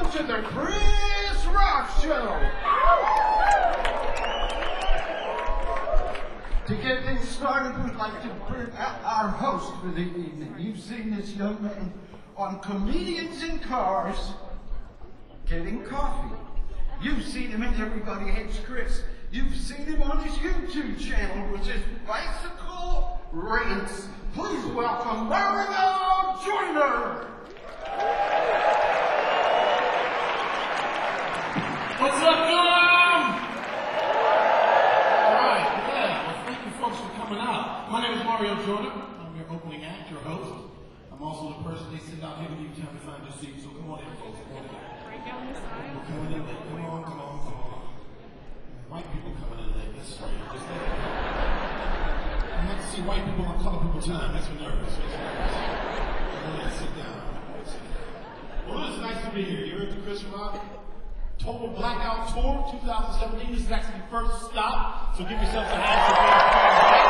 welcome to the Chris Rock Show. To get things started, we'd like to bring out our host for the evening. You've seen this young man on Comedians in Cars getting coffee. You've seen him in Everybody Hates Chris. You've seen him on his YouTube channel, which is Bicycle Rants. Please welcome Mario Joyner. What's up, Norm? All right, yeah. Well, thank you folks for coming out. My name is Mario Joyner. I'm your opening act, your host. I'm also the person they send out here to give you time to find your seat. So come on in, folks. Come on in. Right down this aisle. Come on in. Come on. White people coming in late. That's right. I like to see white people on color people time. Makes me nervous. Go ahead, sit down. Well, it's nice to be here. You're at the Chris Rock Total Blackout Tour 2017. This is actually the first stop, so give yourself a hand for being back.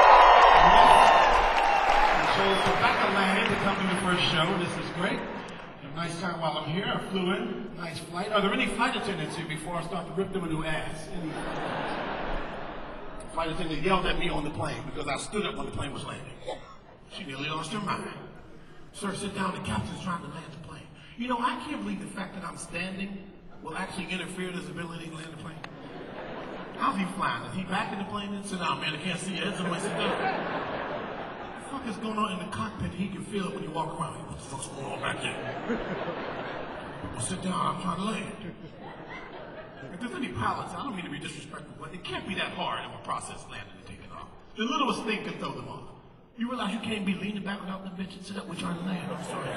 So it's the back of land to come to the first show. This is great. A nice time while I'm here. I flew in. Nice flight. Are there any flight attendants here before I start to rip them a new ass? Any flight attendant yelled at me on the plane because I stood up when the plane was landing. She nearly lost her mind. Sir, sit down. The captain's trying to land the plane. You know, I can't believe the fact that I'm standing will actually interfere with his ability to land the plane. How's he flying? Is he back in the plane? Then sit down, man. I can't see your head. Somebody sit down. What the fuck is going on in the cockpit? He can feel it when you walk around. What the fuck's going on back there? Well, sit down. I'm trying to land. If there's any pilots, I don't mean to be disrespectful, but it can't be that hard of a process landing and taking off. The littlest thing can throw them off. You realize you can't be leaning back without the bitch and sit up. We're trying to land. I'm sorry.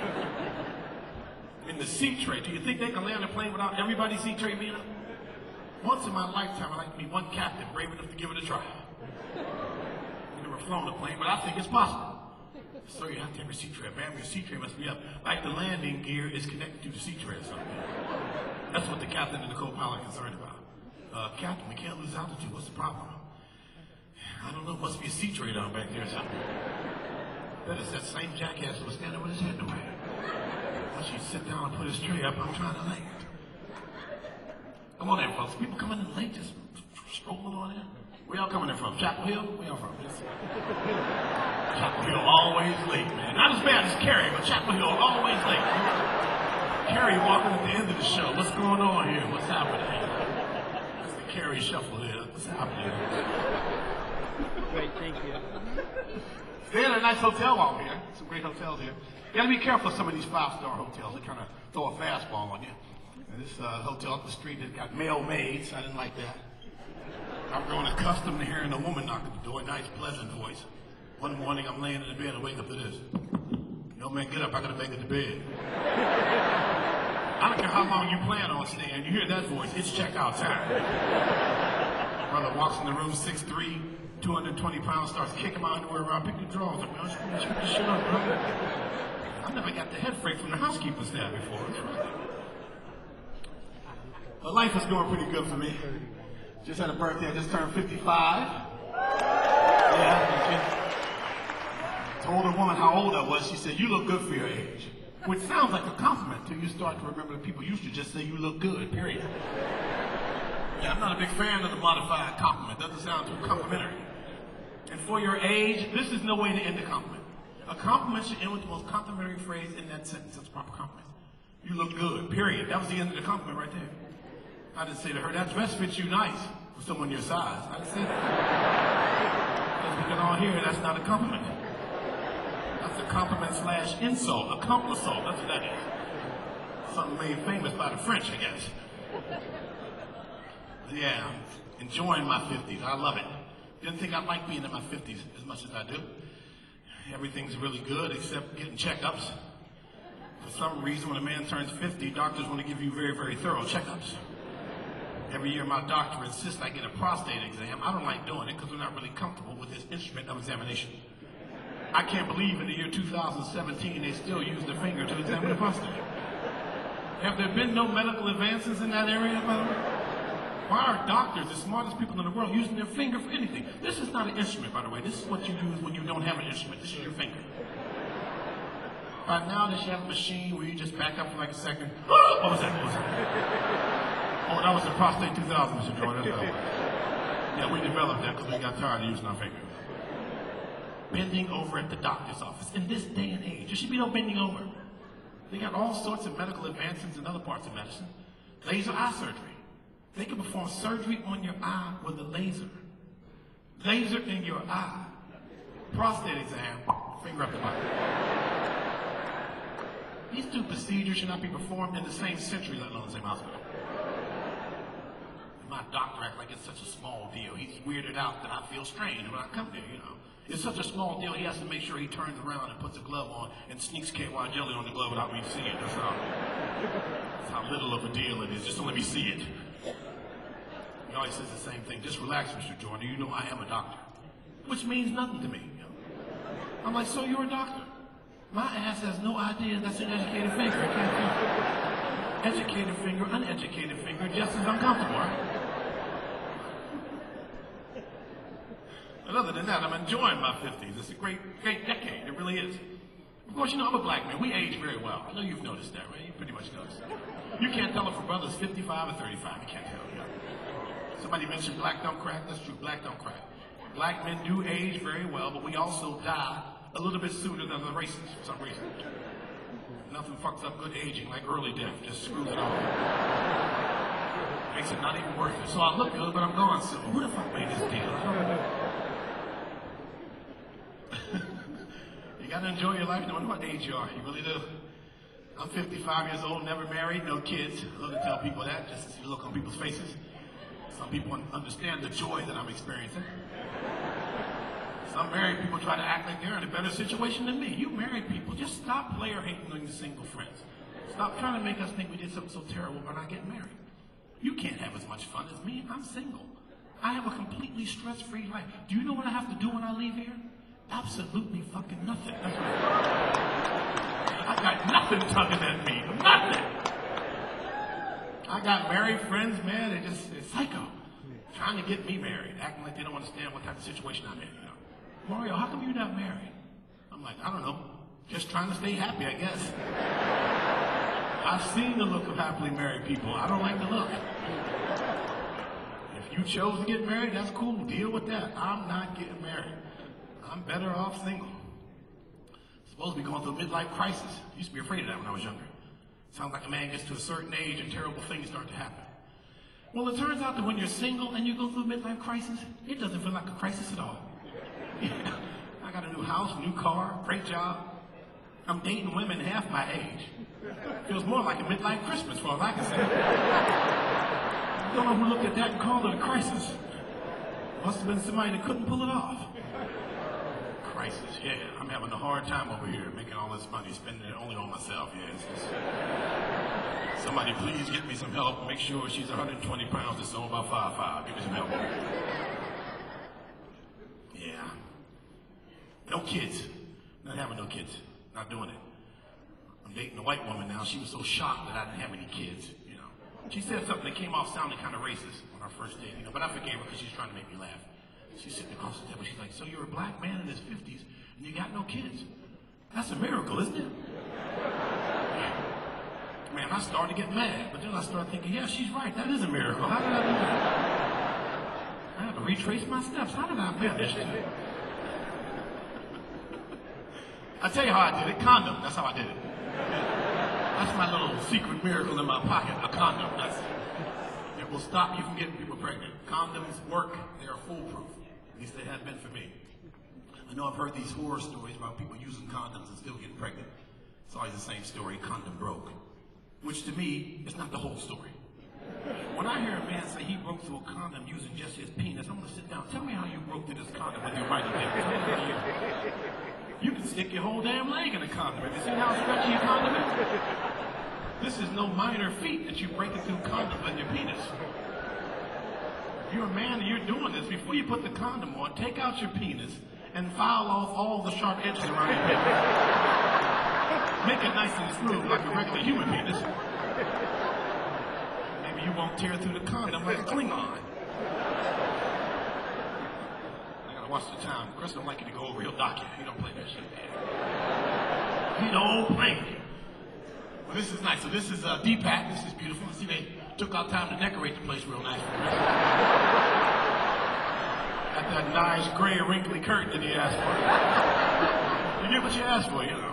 In the seat tray, do you think they can land a plane without everybody's seat tray being up? Once in my lifetime, I'd like to be one captain brave enough to give it a try. I've never flown a plane, but I think it's possible. So you have to have your seat tray. Man, your seat tray must be up. Like the landing gear is connected to the seat tray or something. That's what the captain and the co-pilot are concerned about. Captain, we can't lose altitude. What's the problem? I don't know. Must be a seat tray down back there or something. That is that same jackass who was standing with his head in the way. Once you sit down and put his tray up, I'm trying to land. Come on in, folks. People coming in late, just strolling on in. Where y'all coming in from? Chapel Hill? Where y'all from? Chapel Hill, always late, man. Not as bad as Carrie, but Chapel Hill, always late. Carrie walking at the end of the show. What's going on here? What's happening? That's the Carrie shuffle here. What's happening? Great, thank you. Stay in a nice hotel while we're here. Some great hotels here. You gotta be careful of some of these 5-star hotels. They kind of throw a fastball on you. And this hotel up the street has got male maids. I didn't like that. I'm growing accustomed to hearing a woman knock at the door, nice, pleasant voice. One morning, I'm laying in the bed and wake up to this. Yo, man, get up. I gotta make it to bed. I don't care how long you plan on staying. You hear that voice, it's checkout time. Brother walks in the room, 6'3", 220 pounds, starts kicking my underwear around, pick the drawers up, man. Pick this shit up, bro. I never got the head freight from the housekeeper's dad before. Well, life is going pretty good for me. Just had a birthday, I just turned 55. Yeah, told a woman how old I was. She said, you look good for your age. Which sounds like a compliment till you start to remember that people used to just say you look good, period. Yeah, I'm not a big fan of the modified compliment. Doesn't sound too complimentary. And for your age, this is no way to end a compliment. A compliment should end with the most complimentary phrase in that sentence. That's a proper compliment. You look good, period. That was the end of the compliment right there. I didn't say to her, that dress fits you nice for someone your size. I didn't say that. Because we can all hear that's not a compliment. That's a compliment / insult, a complisult, that's what that is. Something made famous by the French, I guess. Yeah, I'm enjoying my 50s. I love it. Didn't think I'd like being in my 50s as much as I do. Everything's really good except getting checkups. For some reason, when a man turns 50, doctors want to give you very, very thorough checkups. Every year, my doctor insists I get a prostate exam. I don't like doing it because we're not really comfortable with this instrument of examination. I can't believe in the year 2017 they still use the finger to examine the prostate. Have there been no medical advances in that area, by the way? Why are doctors, the smartest people in the world, using their finger for anything? This is not an instrument, by the way. This is what you use when you don't have an instrument. This is your finger. By now, does she have a machine where you just back up for like a second? What was that? What was that? Oh, that was the Prostate 2000, Mr. Jordan. Yeah, we developed that because we got tired of using our fingers. Bending over at the doctor's office. In this day and age, there should be no bending over. They got all sorts of medical advances in other parts of medicine. Laser eye surgery. They can perform surgery on your eye with a laser. Laser in your eye. Prostate exam, finger up the bottom. These two procedures should not be performed in the same century, let alone the same hospital. My doctor acts like it's such a small deal. He's weirded out that I feel strange when I come there, you know. It's such a small deal, he has to make sure he turns around and puts a glove on and sneaks KY jelly on the glove without me seeing it. That's how little of a deal it is. Just don't let me see it. He always says the same thing. Just relax, Mr. Jordan. You know I am a doctor. Which means nothing to me. You know? I'm like, so you're a doctor? My ass has no idea that's an educated finger. I can't feel educated finger, uneducated finger, just as uncomfortable, right? But other than that, I'm enjoying my 50s. It's a great decade. It really is. Of course, you know, I'm a black man. We age very well. I know you've noticed that, right? You pretty much noticed that. You can't tell if a brother's 55 or 35. You can't tell, you know. Somebody mentioned black don't crack. That's true. Black don't crack. Black men do age very well, but we also die a little bit sooner than the races for some reason. Nothing fucks up good aging like early death. Just screws it all. Makes it not even worth it. So I look good, but I'm gone soon. Who the fuck made this deal? I don't know. You gotta enjoy your life no matter what age you are. You really do. I'm 55 years old, never married, no kids. I love to tell people that, just to see the look on people's faces. Some people understand the joy that I'm experiencing. Some married people try to act like they're in a better situation than me. You married people, just stop player hating on your single friends. Stop trying to make us think we did something so terrible by not getting married. You can't have as much fun as me. I'm single. I have a completely stress-free life. Do you know what I have to do when I leave here? Absolutely fucking nothing. That's right. I got nothing tugging at me. Nothing. I got married friends, man. They're psycho. Trying to get me married, acting like they don't understand what type of situation I'm in, you know. Mario, how come you're not married? I'm like, I don't know. Just trying to stay happy, I guess. I've seen the look of happily married people. I don't like the look. If you chose to get married, that's cool. Deal with that. I'm not getting married. I'm better off single. Supposed to be going through a midlife crisis. I used to be afraid of that when I was younger. Sounds like a man gets to a certain age and terrible things start to happen. Well, it turns out that when you're single and you go through a midlife crisis, it doesn't feel like a crisis at all. I got a new house, new car, great job. I'm dating women half my age. Feels more like a midlife Christmas for all I can say. Don't know who looked at that and called it a crisis. Must have been somebody that couldn't pull it off. Crisis, yeah. I'm having a hard time over here making all this money, spending it only on myself. Yeah, it's just... Somebody please get me some help. Make sure she's 120 pounds and so about 5'5". Give me some help. Yeah. No kids. Not having no kids. Not doing it. I'm dating a white woman now. She was so shocked that I didn't have any kids, you know. She said something that came off sounding kind of racist on our first date, you know, but I forgave her because she's trying to make me laugh. She's sitting across the table. She's like, so you're a black man in his 50s and you got no kids. That's a miracle, isn't it? Man, I started to get mad, but then I started thinking, yeah, she's right. That is a miracle. How did I do that? I had to retrace my steps. How did I manage that? I'll tell you how I did it. Condom. That's how I did it. That's my little secret miracle in my pocket. A condom. It will stop you from getting people pregnant. Condoms work. They are foolproof. At least they have been for me. I know I've heard these horror stories about people using condoms and still getting pregnant. It's always the same story. Condom broke. Which to me is not the whole story. When I hear a man say he broke through a condom using just his penis, I'm going to sit down. Tell me how you broke through this condom with your right hand. You can stick your whole damn leg in a condom. Have you seen how stretchy a condom is? This is no minor feat that you break it through condom with your penis. If you're a man and you're doing this, before you put the condom on, take out your penis and file off all the sharp edges around your penis. Make it nice and smooth like a regular human penis. Maybe you won't tear through the condom like a Klingon. I gotta watch the time. Chris don't like you to go over. He'll dock you. He don't play that shit. The old plane. Well, this is nice. So this is DPAC. This is beautiful. See, they took our time to decorate the place real nice. Got that nice gray wrinkly curtain that he asked for. You get what you asked for, you know.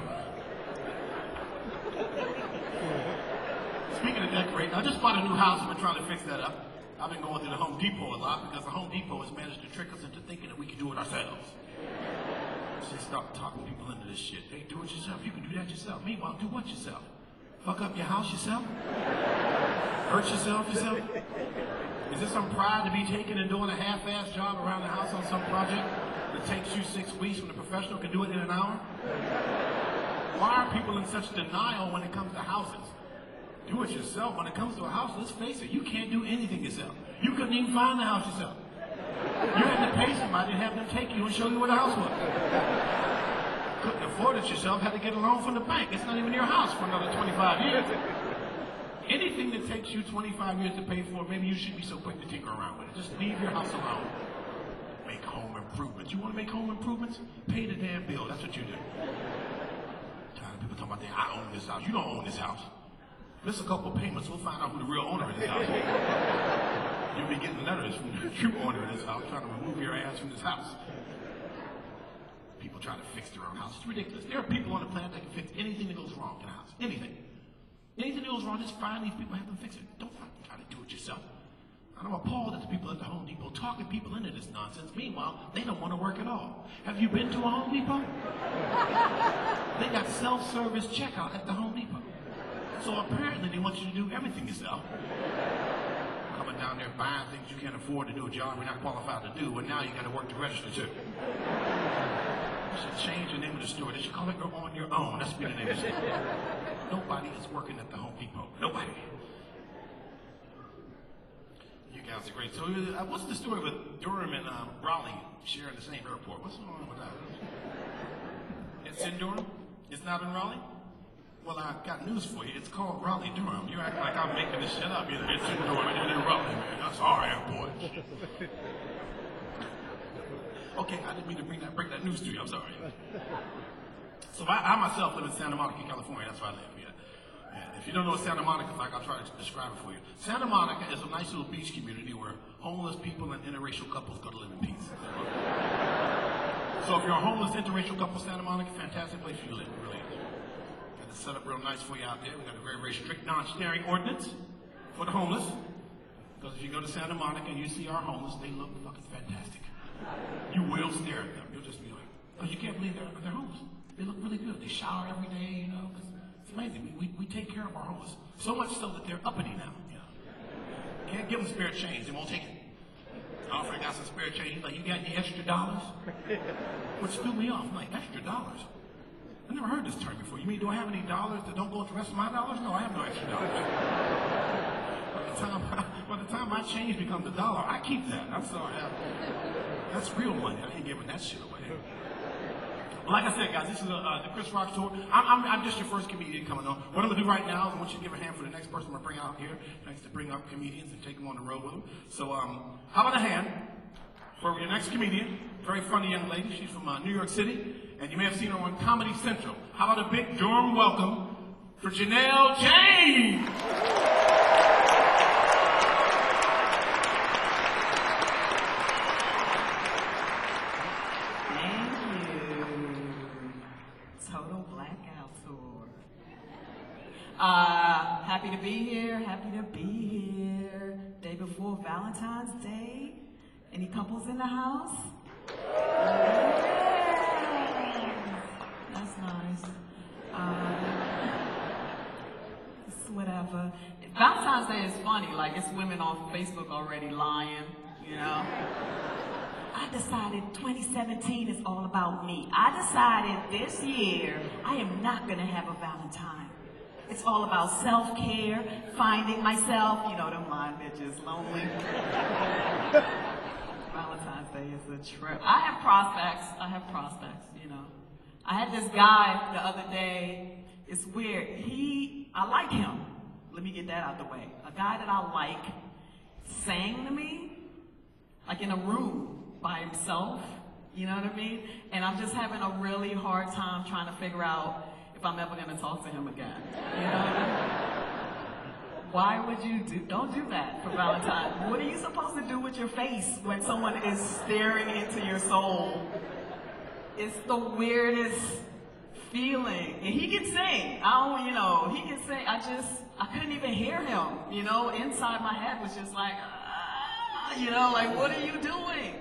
Speaking of decorating, I just bought a new house and we're trying to fix that up. I've been going to the Home Depot a lot because the Home Depot has managed to trick us into thinking that we can do it ourselves. Just stop talking people into this shit. Hey, do it yourself. You can do that yourself. Meanwhile, do what yourself? Fuck up your house yourself? Hurt yourself? Is there some pride to be taken in doing a half-ass job around the house on some project that takes you 6 weeks when a professional can do it in an hour? Why are people in such denial when it comes to houses? Do it yourself. When it comes to a house, let's face it, you can't do anything yourself. You couldn't even find the house yourself. You had to pay somebody to have them take you and show you where the house was. Couldn't afford it yourself, had to get a loan from the bank. It's not even your house for another 25 years. Anything that takes you 25 years to pay for, maybe you should be so quick to tinker around with it. Just leave your house alone. Make home improvements. You want to make home improvements? Pay the damn bill. That's what you do. Tired of people talking about, I own this house. You don't own this house. Miss a couple payments, we'll find out who the real owner of this house is. You'll be getting letters from the true owner of this house trying to remove your ass from this house. People try to fix their own house. It's ridiculous. There are people on the planet that can fix anything that goes wrong in a house. Anything. Anything that goes wrong, just find these people and have them fix it. Don't fucking try to do it yourself. I'm appalled at the people at the Home Depot talking people into this nonsense. Meanwhile, they don't want to work at all. Have you been to a Home Depot? They got self-service checkout at the Home Depot. So apparently they want you to do everything yourself. Coming down there buying things you can't afford to do a job you're not qualified to do, and now you got to work to register too. You should change the name of the store. They should call it On Your Own. That should be the name of the store. Nobody is working at the Home Depot. Nobody. You guys are great. So what's the story with Durham and Raleigh sharing the same airport? What's going on with that? It's in Durham? It's not in Raleigh? Well, I got news for you. It's called Raleigh-Durham. You act like I'm making this shit up. It's in Durham and it's in Raleigh, man. That's our airport. Okay, I didn't mean to break that news to you. I'm sorry. So I myself live in Santa Monica, California. That's where I live. Yeah. And if you don't know what Santa Monica is like, I'll try to describe it for you. Santa Monica is a nice little beach community where homeless people and interracial couples go to live in peace. So if you're a homeless interracial couple, Santa Monica, fantastic place for you to live. It really is. Got it set up real nice for you out there. We got a very, very strict non-staring ordinance for the homeless. Because if you go to Santa Monica and you see our homeless, they look fucking fantastic. You will stare at them. You'll just be like, because you can't believe they're homeless. They look really good. They shower every day, you know. It's amazing. We take care of our homeless. So much so that they're uppity now. You know. Can't give them spare change. They won't take it. Alfred got some spare change. He's like, you got any extra dollars? Which threw me off. I'm like, extra dollars? I never heard this term before. You mean, do I have any dollars that don't go with the rest of my dollars? No, I have no extra dollars. By the time my change becomes $1, I keep that. I'm sorry. That's real money. I ain't giving that shit away. Like I said, guys, this is the Chris Rock tour. I'm just your first comedian coming on. What I'm going to do right now is I want you to give a hand for the next person I'm going to bring out here. Next to bring up comedians and take them on the road with them. So how about a hand for your next comedian? Very funny young lady. She's from New York City. And you may have seen her on Comedy Central. How about a big Durham welcome for Janelle James? Happy to be here, happy to be here. Day before Valentine's Day. Any couples in the house? Yeah. That's nice. It's whatever. Valentine's Day is funny, like it's women on Facebook already lying, you know? I decided 2017 is all about me. I decided this year I am not gonna have a Valentine. It's all about self-care, finding myself, you know, them lying bitches, lonely. Valentine's Day is a trip. I have prospects, you know. I had this guy the other day, it's weird. I like him. Let me get that out the way. A guy that I like sang to me, like in a room by himself, you know what I mean? And I'm just having a really hard time trying to figure out if I'm ever gonna talk to him again. You know? Why would you don't do that for Valentine's. What are you supposed to do with your face when someone is staring into your soul? It's the weirdest feeling. And he can sing. He can sing. I couldn't even hear him, inside my head was just like, like, what are you doing?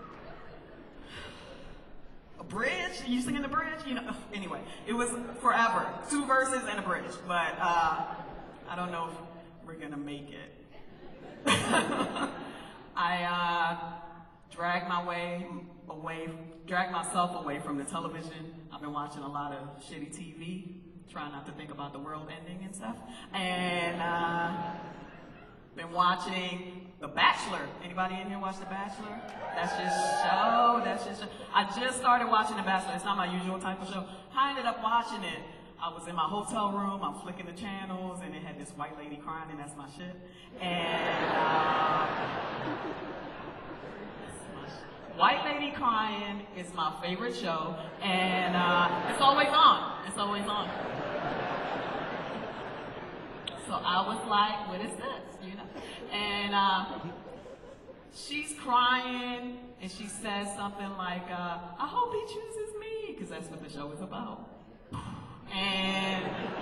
A bridge? Are you singing the bridge? Anyway, it was forever. 2 verses and a bridge, but I don't know if we're gonna make it. I dragged myself away from the television. I've been watching a lot of shitty TV, trying not to think about the world ending and stuff. And been watching The Bachelor. Anybody in here watch The Bachelor? That's just show. I just started watching The Bachelor. It's not my usual type of show. I ended up watching it. I was in my hotel room, I'm flicking the channels, and it had this white lady crying, and that's my shit. And White Lady Crying is my favorite show, and it's always on. It's always on. So I was like, what is this? And she's crying, and she says something like, I hope he chooses me, because that's what the show is about. And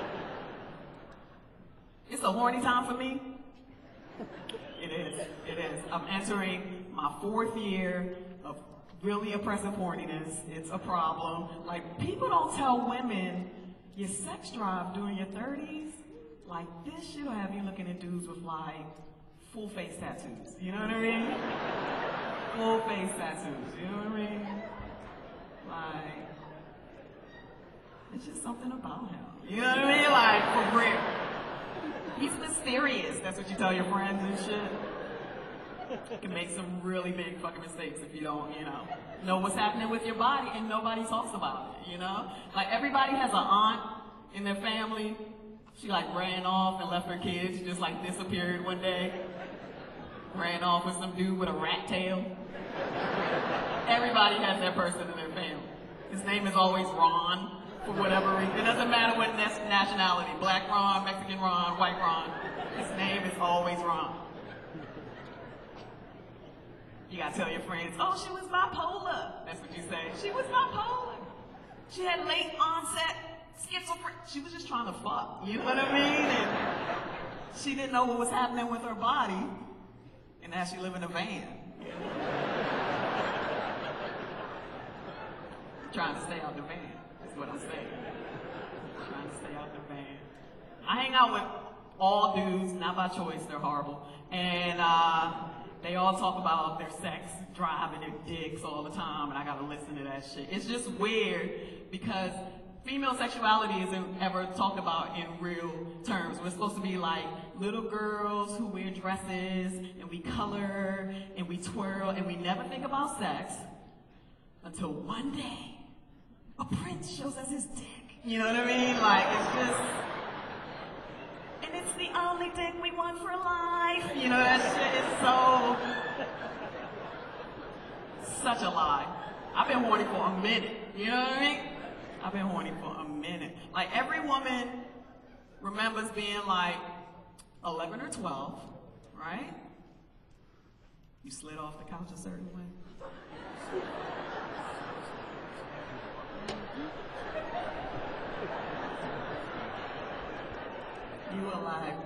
it's a horny time for me. It is. I'm entering my 4th year of really oppressive horniness. It's a problem. Like, people don't tell women your sex drive during your 30s. Like, this shit'll have you looking at dudes with, like, full face tattoos. You know what I mean? Full face tattoos. You know what I mean? Like, it's just something about him. You know what I mean? Like, for real. He's mysterious. That's what you tell your friends and shit. You can make some really big fucking mistakes if you don't, know what's happening with your body, and nobody talks about it, Like, everybody has an aunt in their family. She, like, ran off and left her kids. She just, like, disappeared one day. Ran off with some dude with a rat tail. Everybody has that person in their family. His name is always Ron. For whatever reason. It doesn't matter what nationality. Black Ron, Mexican Ron, white Ron. His name is always Ron. You gotta tell your friends, oh, she was bipolar. That's what you say. She was bipolar. She had late onset schizophrenia. She was just trying to fuck. You know what I mean? And she didn't know what was happening with her body. And now she live in a van. Trying to stay out the van. That's what I'm saying. Trying to stay out the van. I hang out with all dudes, not by choice, they're horrible. And they all talk about their sex drive and their dicks all the time, and I gotta listen to that shit. It's just weird because female sexuality isn't ever talked about in real terms. We're supposed to be like little girls who wear dresses, and we color, and we twirl, and we never think about sex until one day a prince shows us his dick. You know what I mean? Like, it's just, and it's the only thing we want for life. You know, that shit is such a lie. I've been horny for a minute. You know what I mean? I've been horny for a minute. Like, every woman remembers being like 11 or 12, right? You slid off the couch a certain way. You were like,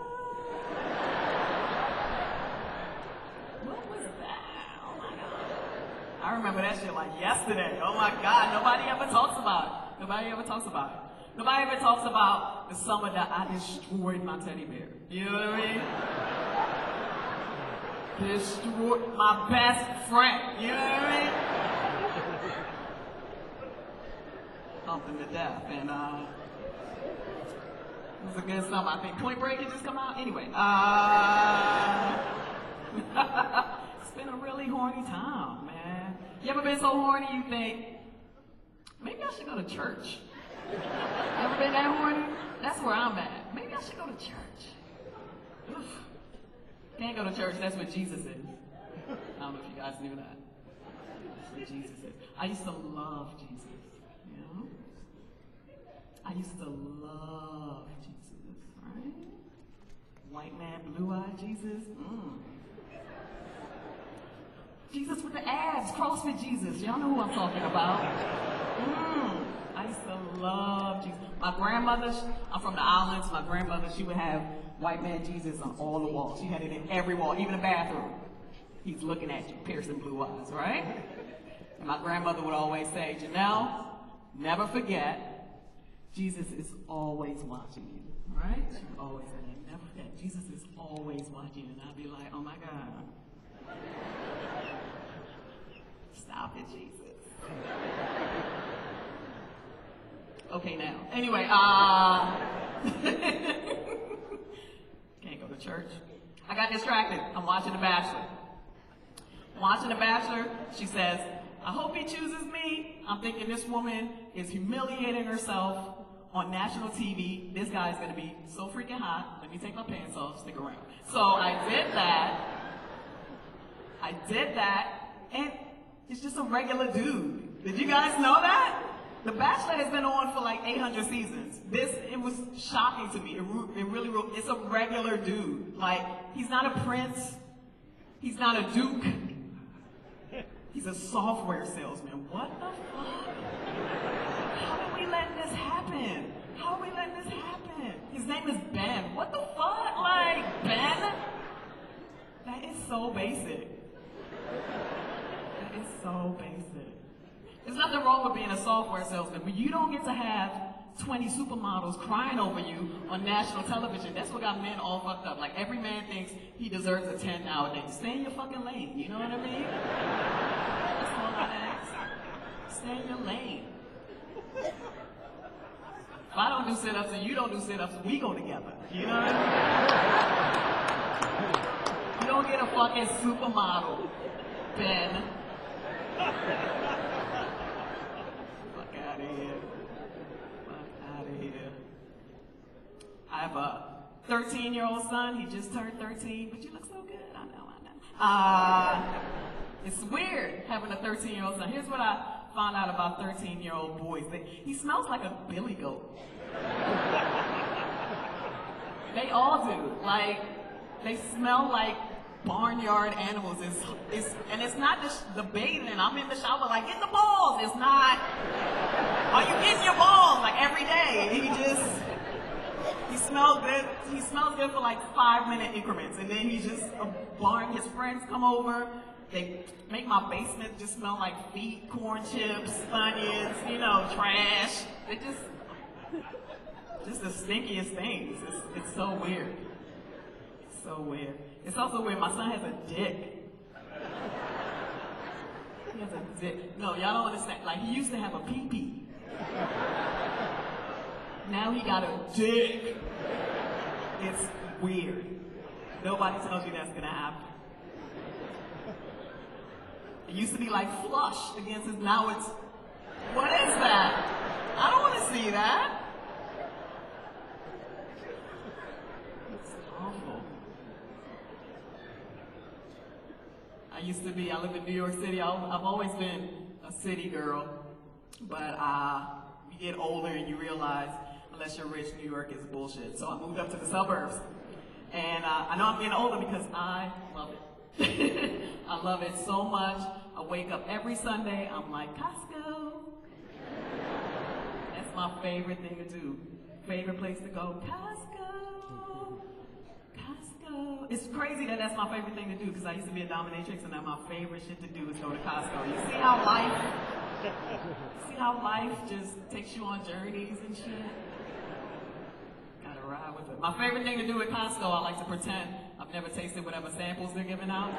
what was that? Oh my God. I remember that shit like yesterday. Oh my God, nobody ever talks about it. Nobody ever talks about it. Nobody ever talks about the summer that I destroyed my teddy bear. You know what I mean? Destroyed my best friend. You know what I mean? Humped him to death. And it was a good summer. I think Point Break had just come out. Anyway, it's been a really horny time, man. You ever been so horny you think, maybe I should go to church? Ever been that horny? That's where I'm at. Maybe I should go to church. Oof. Can't go to church, that's what Jesus is. I don't know if you guys knew that. That's what Jesus is. I used to love Jesus, you know? I used to love Jesus, right? White man, blue-eyed Jesus. Jesus with the abs, CrossFit Jesus. Y'all know who I'm talking about. I used to love Jesus. My grandmother, I'm from the islands, my grandmother, she would have white man Jesus on all the walls. She had it in every wall, even the bathroom. He's looking at you, piercing blue eyes, right? And my grandmother would always say, Janelle, never forget, Jesus is always watching you, right? She would always say that, never forget, Jesus is always watching you. And I'd be like, oh my God. Stop it, Jesus. Okay, now. Anyway, can't go to church. I got distracted. I'm watching The Bachelor. Watching The Bachelor, she says, I hope he chooses me. I'm thinking this woman is humiliating herself on national TV. This guy's gonna be so freaking hot. Let me take my pants off, stick around. So I did that, and it's just a regular dude. Did you guys know that? The Bachelor has been on for like 800 seasons. It was shocking to me. It's a regular dude. Like, he's not a prince. He's not a duke. He's a software salesman. What the fuck? How are we letting this happen? How are we letting this happen? His name is Ben. What the fuck? Like, Ben? That is so basic. That is so basic. There's nothing wrong with being a software salesman, but you don't get to have 20 supermodels crying over you on national television. That's what got men all fucked up. Like, every man thinks he deserves a 10 nowadays. Stay in your fucking lane, you know what I mean? That's all I ask. Stay in your lane. If I don't do sit-ups and you don't do sit-ups, we go together. You know what I mean? You don't get a fucking supermodel, Ben. I have a 13-year-old son. He just turned 13, but you look so good. I know. It's weird having a 13-year-old son. Here's what I found out about 13-year-old boys. He smells like a billy goat. They all do. Like, they smell like barnyard animals. It's not the bathing. I'm in the shower like, get the balls. It's not, are you getting your balls? Like, every day. He smells good. He smells good for like 5-minute increments, and then he's just a barn. His friends come over. They make my basement just smell like feet, corn chips, onions, trash. They just the stinkiest things. It's so weird. It's so weird. It's also weird. My son has a dick. He has a dick. No, y'all don't understand. Like, he used to have a pee-pee. Now he got a dick. It's weird. Nobody tells you that's gonna happen. It used to be like flush against his, now it's, what is that? I don't want to see that. It's awful. I live in New York City. I've always been a city girl, but you get older and you realize, unless you're rich, New York is bullshit. So I moved up to the suburbs. And I know I'm getting older because I love it. I love it so much. I wake up every Sunday, I'm like, Costco. That's my favorite thing to do. Favorite place to go, Costco. Costco. It's crazy that that's my favorite thing to do because I used to be a dominatrix and now my favorite shit to do is go to Costco. You see how life just takes you on journeys and shit? Gotta ride with it. My favorite thing to do at Costco, I like to pretend I've never tasted whatever samples they're giving out.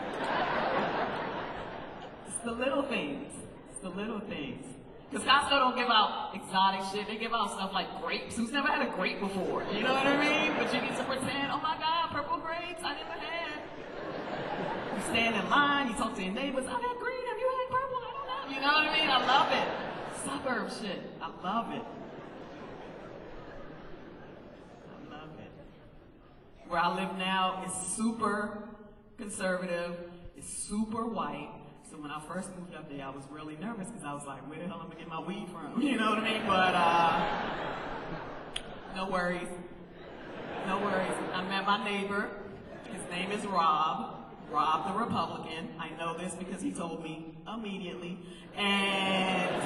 It's the little things. It's the little things. Because Costco don't give out exotic shit. They give out stuff like grapes. Who's never had a grape before? You know what I mean? But you get to pretend, oh my God, purple grapes, I never had. You stand in line, you talk to your neighbors, I've had green, have you had purple? I don't know. You know what I mean? I love it. Suburb shit. I love it. I love it. Where I live now is super conservative. It's super white. So when I first moved up there, I was really nervous because I was like, where the hell am I gonna get my weed from? You know what I mean? But No worries. No worries. I met my neighbor. His name is Rob. Rob the Republican. I know this because he told me immediately. And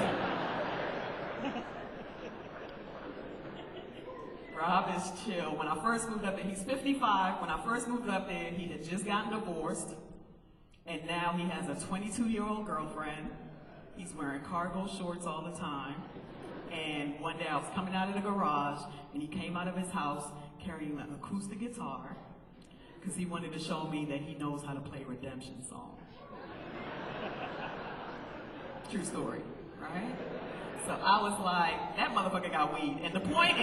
Rob is chill. When I first moved up there, he's 55. When I first moved up there, he had just gotten divorced. And now he has a 22-year-old girlfriend. He's wearing cargo shorts all the time. And one day I was coming out of the garage, and he came out of his house carrying an acoustic guitar, because he wanted to show me that he knows how to play Redemption song. True story, right? So I was like, that motherfucker got weed. And the point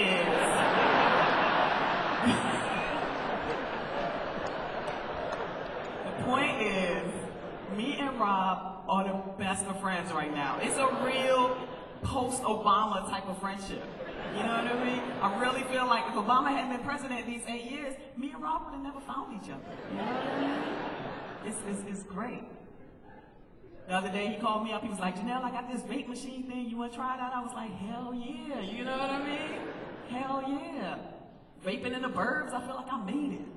is, me and Rob are the best of friends right now. It's a real post-Obama type of friendship. You know what I mean? I really feel like if Obama hadn't been president these 8 years, me and Rob would have never found each other. You know what I mean? It's great. The other day he called me up, he was like, Janelle, I got this vape machine thing, you wanna try it out? I was like, hell yeah, you know what I mean? Hell yeah. Vaping in the burbs, I feel like I made it.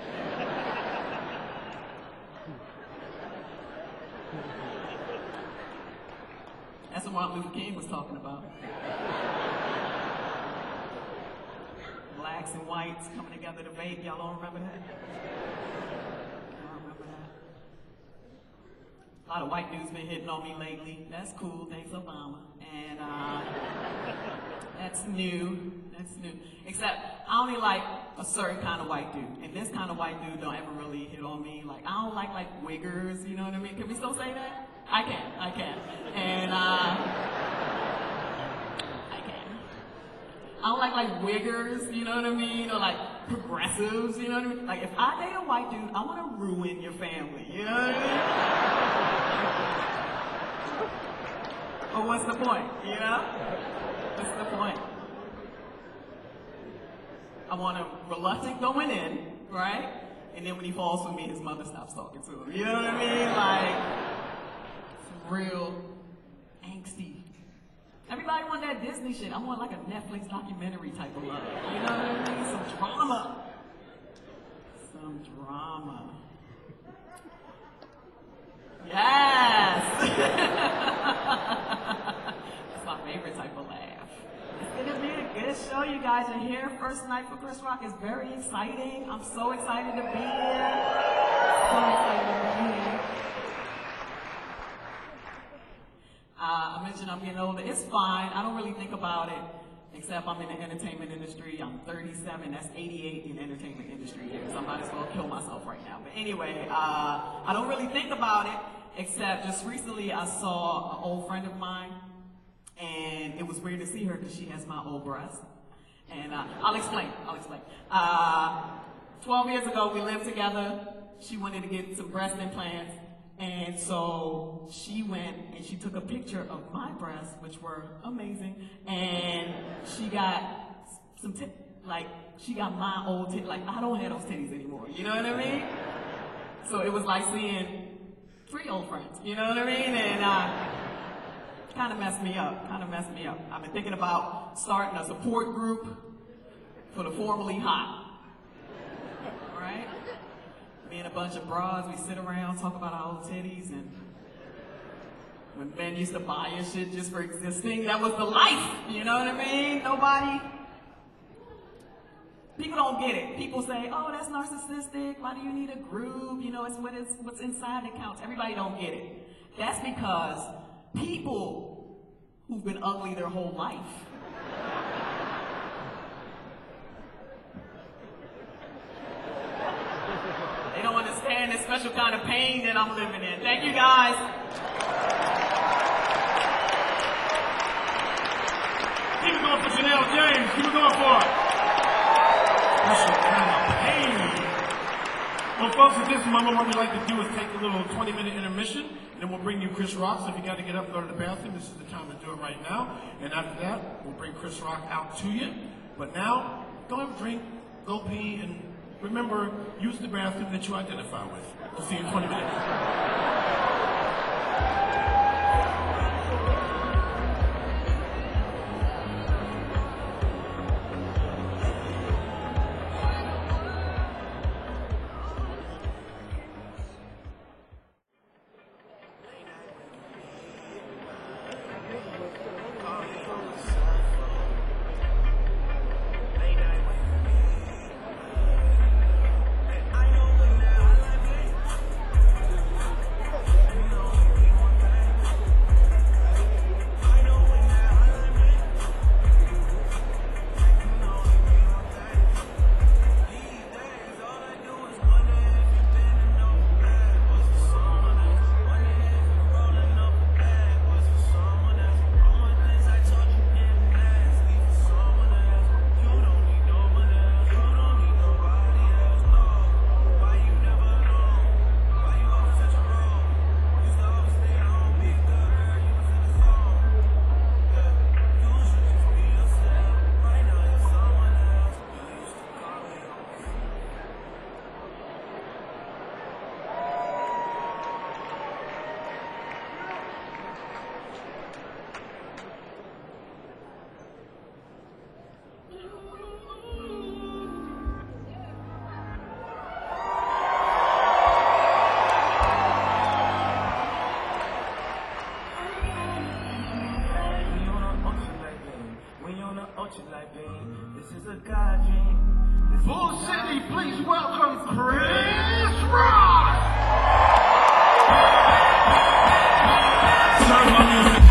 That's what Martin Luther King was talking about. Blacks and whites coming together to vape. Y'all don't remember that? Y'all remember that? A lot of white dudes been hitting on me lately. That's cool. Thanks, Obama. And that's new. That's new. Except I only like a certain kind of white dude. And this kind of white dude don't ever really hit on me. Like, I don't like wiggers, you know what I mean? Can we still say that? I can. And I don't like wiggers, you know what I mean? Or like progressives, you know what I mean? Like if I date a white dude, I want to ruin your family, you know what I mean? But what's the point, you know? What's the point? I want him reluctant going in, right? And then when he falls for me, his mother stops talking to him. You know what I mean? Like, some real angsty. Everybody want that Disney shit. I want like a Netflix documentary type of love. You know what I mean? Some drama. Some drama. Yes! That's my favorite type of laugh. It's gonna be a good show. You guys are here. First night for Chris Rock is very exciting. I'm so excited to be here. So excited to be here. I mentioned I'm getting older. It's fine. I don't really think about it, except I'm in the entertainment industry. I'm 37. That's 88 in the entertainment industry here, so I might as well kill myself right now. But anyway, I don't really think about it, except just recently I saw an old friend of mine, and it was weird to see her because she has my old breasts. And I'll explain. 12 years ago, we lived together. She wanted to get some breast implants. And so she went and she took a picture of my breasts, which were amazing, and she got some she got my old titties. Like, I don't have those titties anymore, you know what I mean? So it was like seeing 3 old friends, you know what I mean? And kind of messed me up, I've been thinking about starting a support group for the formerly hot, right? Me and a bunch of bras, we sit around, talk about our old titties, and when men used to buy us shit just for existing, that was the life, you know what I mean? People don't get it. People say, oh, that's narcissistic, why do you need a group? You know, it's what's inside that counts. Everybody don't get it. That's because people who've been ugly their whole life they don't understand this special kind of pain that I'm living in. Thank you, guys. Keep it going for Janelle James. Keep it going for it. Special kind of pain. Well, folks, at this moment, what we like to do is take a little 20-minute intermission, and then we'll bring you Chris Rock. So if you got to get up and go to the bathroom, this is the time to do it right now. And after that, we'll bring Chris Rock out to you. But now, go have a drink, go pee, and remember, use the bathroom that you identify with. We'll see you in 20 minutes. Bull City, please welcome Chris Rock! Serve my music.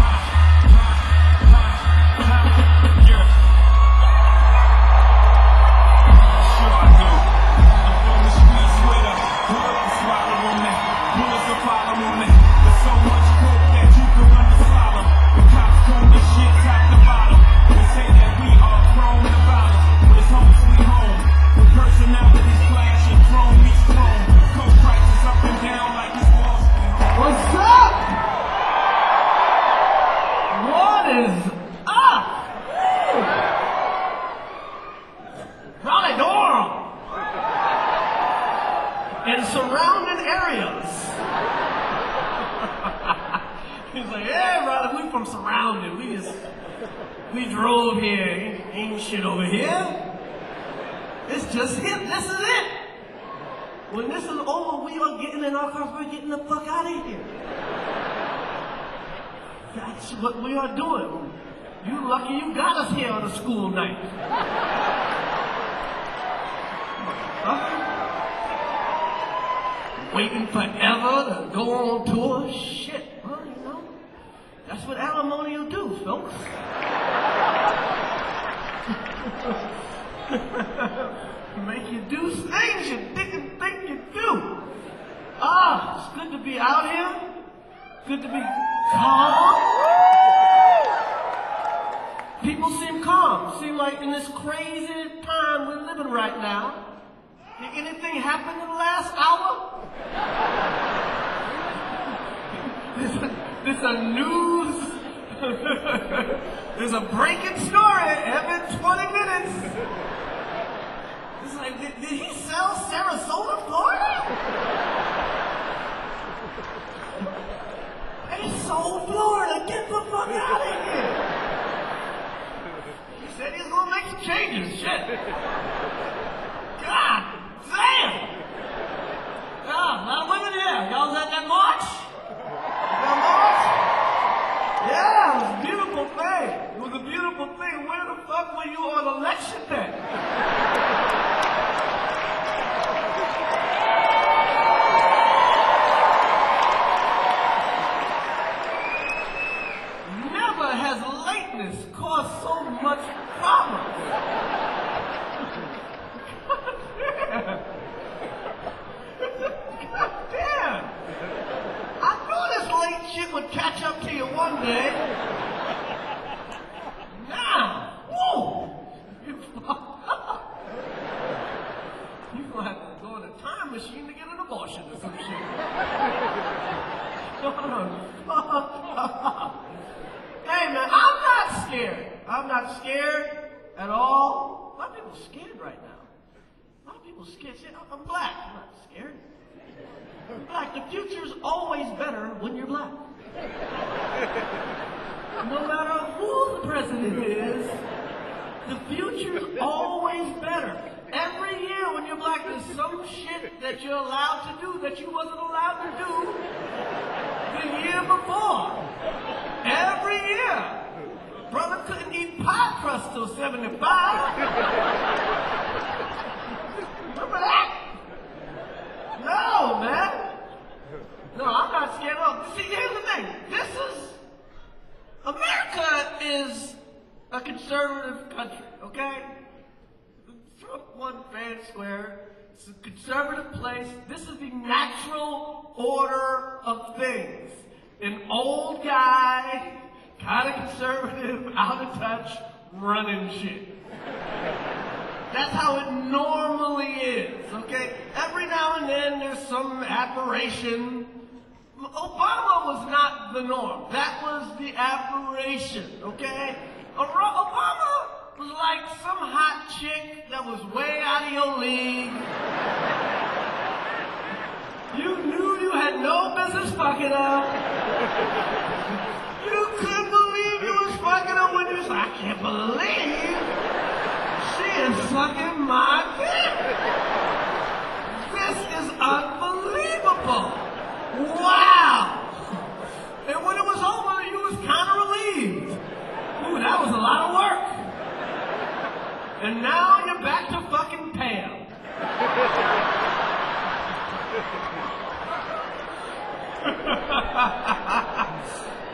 Yeah. Sure I do. I'm on the streets with a bullet to swallow on me. Bullets to follow on me. There's so much coke that you can run the slalom. The cops comb the shit top to bottom. They say that we are prone to violence, but it's home sweet home. With personalities clash and throne meets throne. Coke prices up and down like it's Wall Street. What's up? What is up? Raleigh Durham and surrounding areas. He's like, yeah, brother, we from surrounding. We drove here. Ain't shit over here. It's just hit. This is it. When this is over, we are getting in our cars. We're getting the fuck out of here. That's what we are doing. You lucky you got us here on a school night. Huh? Waiting forever to go on tour? Shit. Well, you know, that's what alimony will do, folks. Make you do things you didn't think you do. It's good to be out here. Good to be calm. People seem calm. Seem like in this crazy time we're living right now. Did anything happen in the last hour? There's a news. There's a breaking story every 20 minutes. It's like, did he sell Sarasota, Florida? He sold Florida. Get the fuck out of here. He said he was going to make some changes. Shit. God damn. Yeah, a lot of women here. Y'all was at that march? That march? Yeah, it was a beautiful thing. It was a beautiful thing. Where the fuck were you on election day? Never has lateness caused so much problems. God damn. I knew this late shit would catch up to you one day. Now, whoa, you fucked up. You're gonna have to go in a time machine to get an abortion or some shit. Hey man, I'm not scared. I'm not scared at all. A lot of people are scared right now. A lot of people are scared. See, I'm black. I'm not scared. I'm black. The future's always better when you're black. No matter who the president is, the future's always better. Every year when you're black, there's some shit that you're allowed to do that you wasn't allowed to do the year before. Every year. Brother couldn't eat pie crust till 75. Remember that? No, man. No, I'm not scared at all. See, here's the thing. America is a conservative country, okay? Trump won fair and square. It's a conservative place. This is the natural order of things. An old guy, kind of conservative, out of touch, running shit. That's how it normally is, okay? Every now and then there's some aberration. Obama was not the norm. That was the aberration, okay? Obama was like some hot chick that was way out of your league. You knew you had no business fucking her. You couldn't believe you was fucking her when you was like, I can't believe she is sucking my dick. This is unbelievable. Wow. And when it was over, you was kind of relieved. Ooh, that was a lot of work. And now you're back to fucking Pam.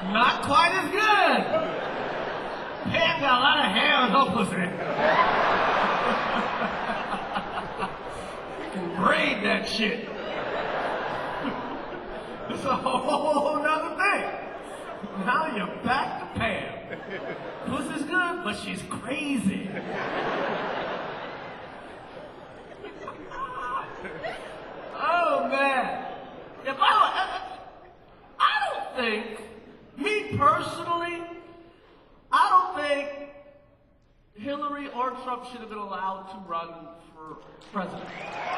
Not quite as good. Pam got a lot of hair on her pussy. You can braid that shit. It's a whole nother thing. Now you're back to Pam. Pussy's good, but she's crazy. Oh man. Yeah, by the way, I don't think, me personally, I don't think Hillary or Trump should have been allowed to run for president.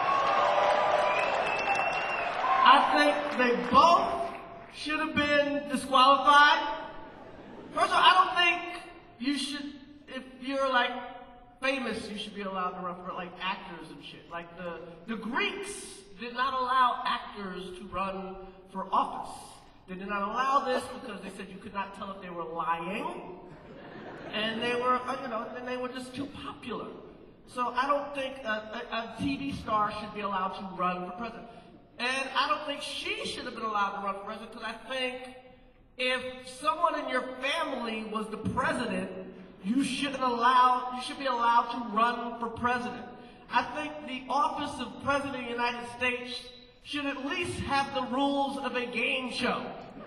I think they both should have been disqualified. First of all, I don't think you should, if you're like famous, you should be allowed to run for like actors and shit. Like the Greeks did not allow actors to run for office. They did not allow this because they said you could not tell if they were lying, and they were, and they were just too popular. So I don't think a TV star should be allowed to run for president. And I don't think she should have been allowed to run for president because I think if someone in your family was the president, you should be allowed to run for president. I think the office of President of the United States should at least have the rules of a game show.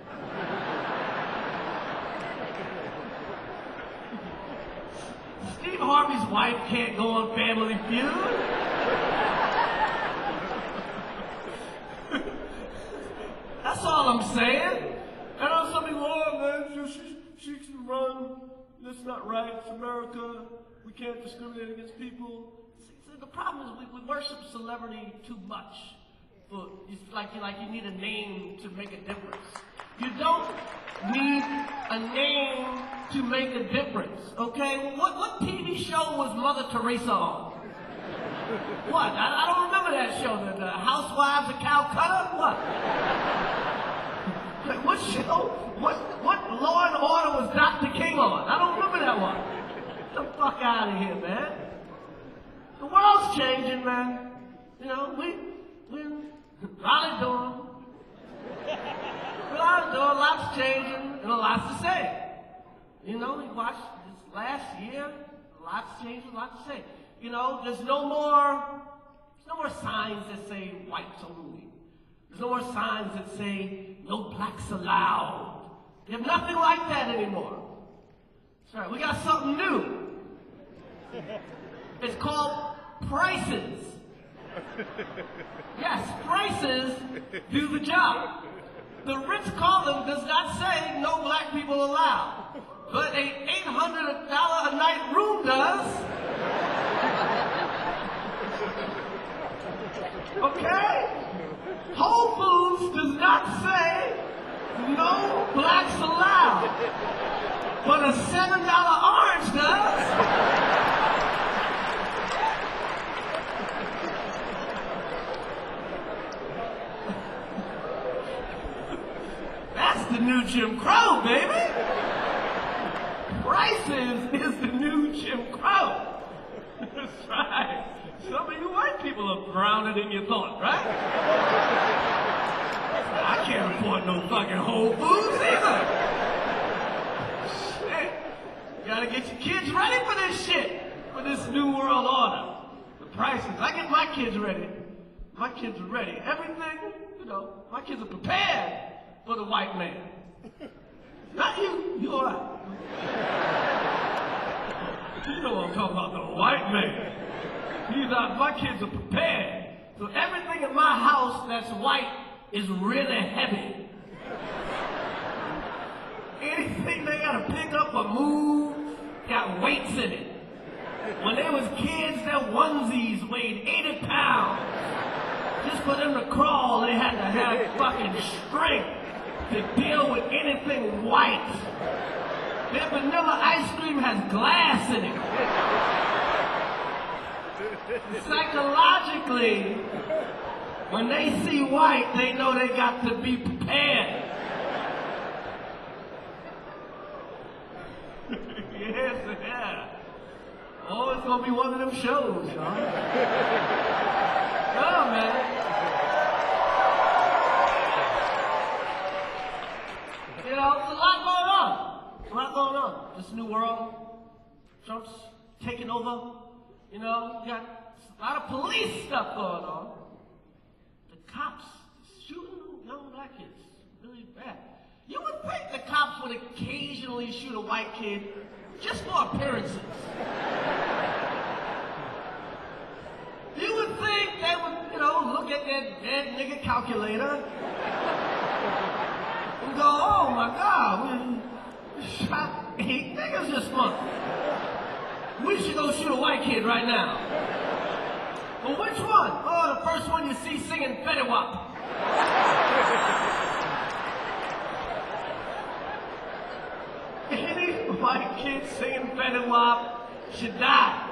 Steve Harvey's wife can't go on Family Feud. That's all I'm saying. I know some people, oh man, she can run. That's not right. It's America. We can't discriminate against people. See, the problem is we worship celebrity too much. It's like you need a name to make a difference. You don't need a name to make a difference, okay? What TV show was Mother Teresa on? What? I don't remember that show. The Housewives of Calcutta? What? What show? What Law and Order was Dr. King on? I don't remember that one. Get the fuck out of here, man. The world's changing, man. You know, we're Raleigh Durham. Lots changing and a lot to say. You know, we watched this last year, lots changed, a lot to say. You know, there's no more signs that say whites only. There's no more signs that say no blacks allowed. We have nothing like that anymore. That's right, we got something new. It's called prices. Yes, prices do the job. The Ritz-Carlton does not say no black people allowed, but a $800 a night room does. Okay? Whole Foods does not say no blacks allowed, but a $7 orange does. That's the new Jim Crow, baby. Prices is the new Jim Crow. That's right. Some of you white people are grounded in your thought, right? I can't afford no fucking Whole Foods either. Shit. You gotta get your kids ready for this shit, for this new world order. The prices. I get my kids ready. My kids are ready. Everything, my kids are prepared for the white man. Not you. You all right. You know what I'm talking about, the white man. My kids are prepared. So everything in my house that's white is really heavy. Anything they gotta pick up or move got weights in it. When they was kids, their onesies weighed 80 pounds. Just for them to crawl, they had to have fucking strength to deal with anything white. Their vanilla ice cream has glass in it. Psychologically, when they see white, they know they got to be prepared. Yes, yeah. Oh, it's gonna be one of them shows, huh? Oh, man. There's a lot going over. You know, you got a lot of police stuff going on. The cops shooting young black kids, really bad. You would think the cops would occasionally shoot a white kid just for appearances. You would think they would, look at their dead nigga calculator and go, oh my God, we shot 8 niggas this month. We should go shoot a white kid right now. Well, which one? Oh, the first one you see singing Fetty Wap. Any white kid singing Fetty Wap should die.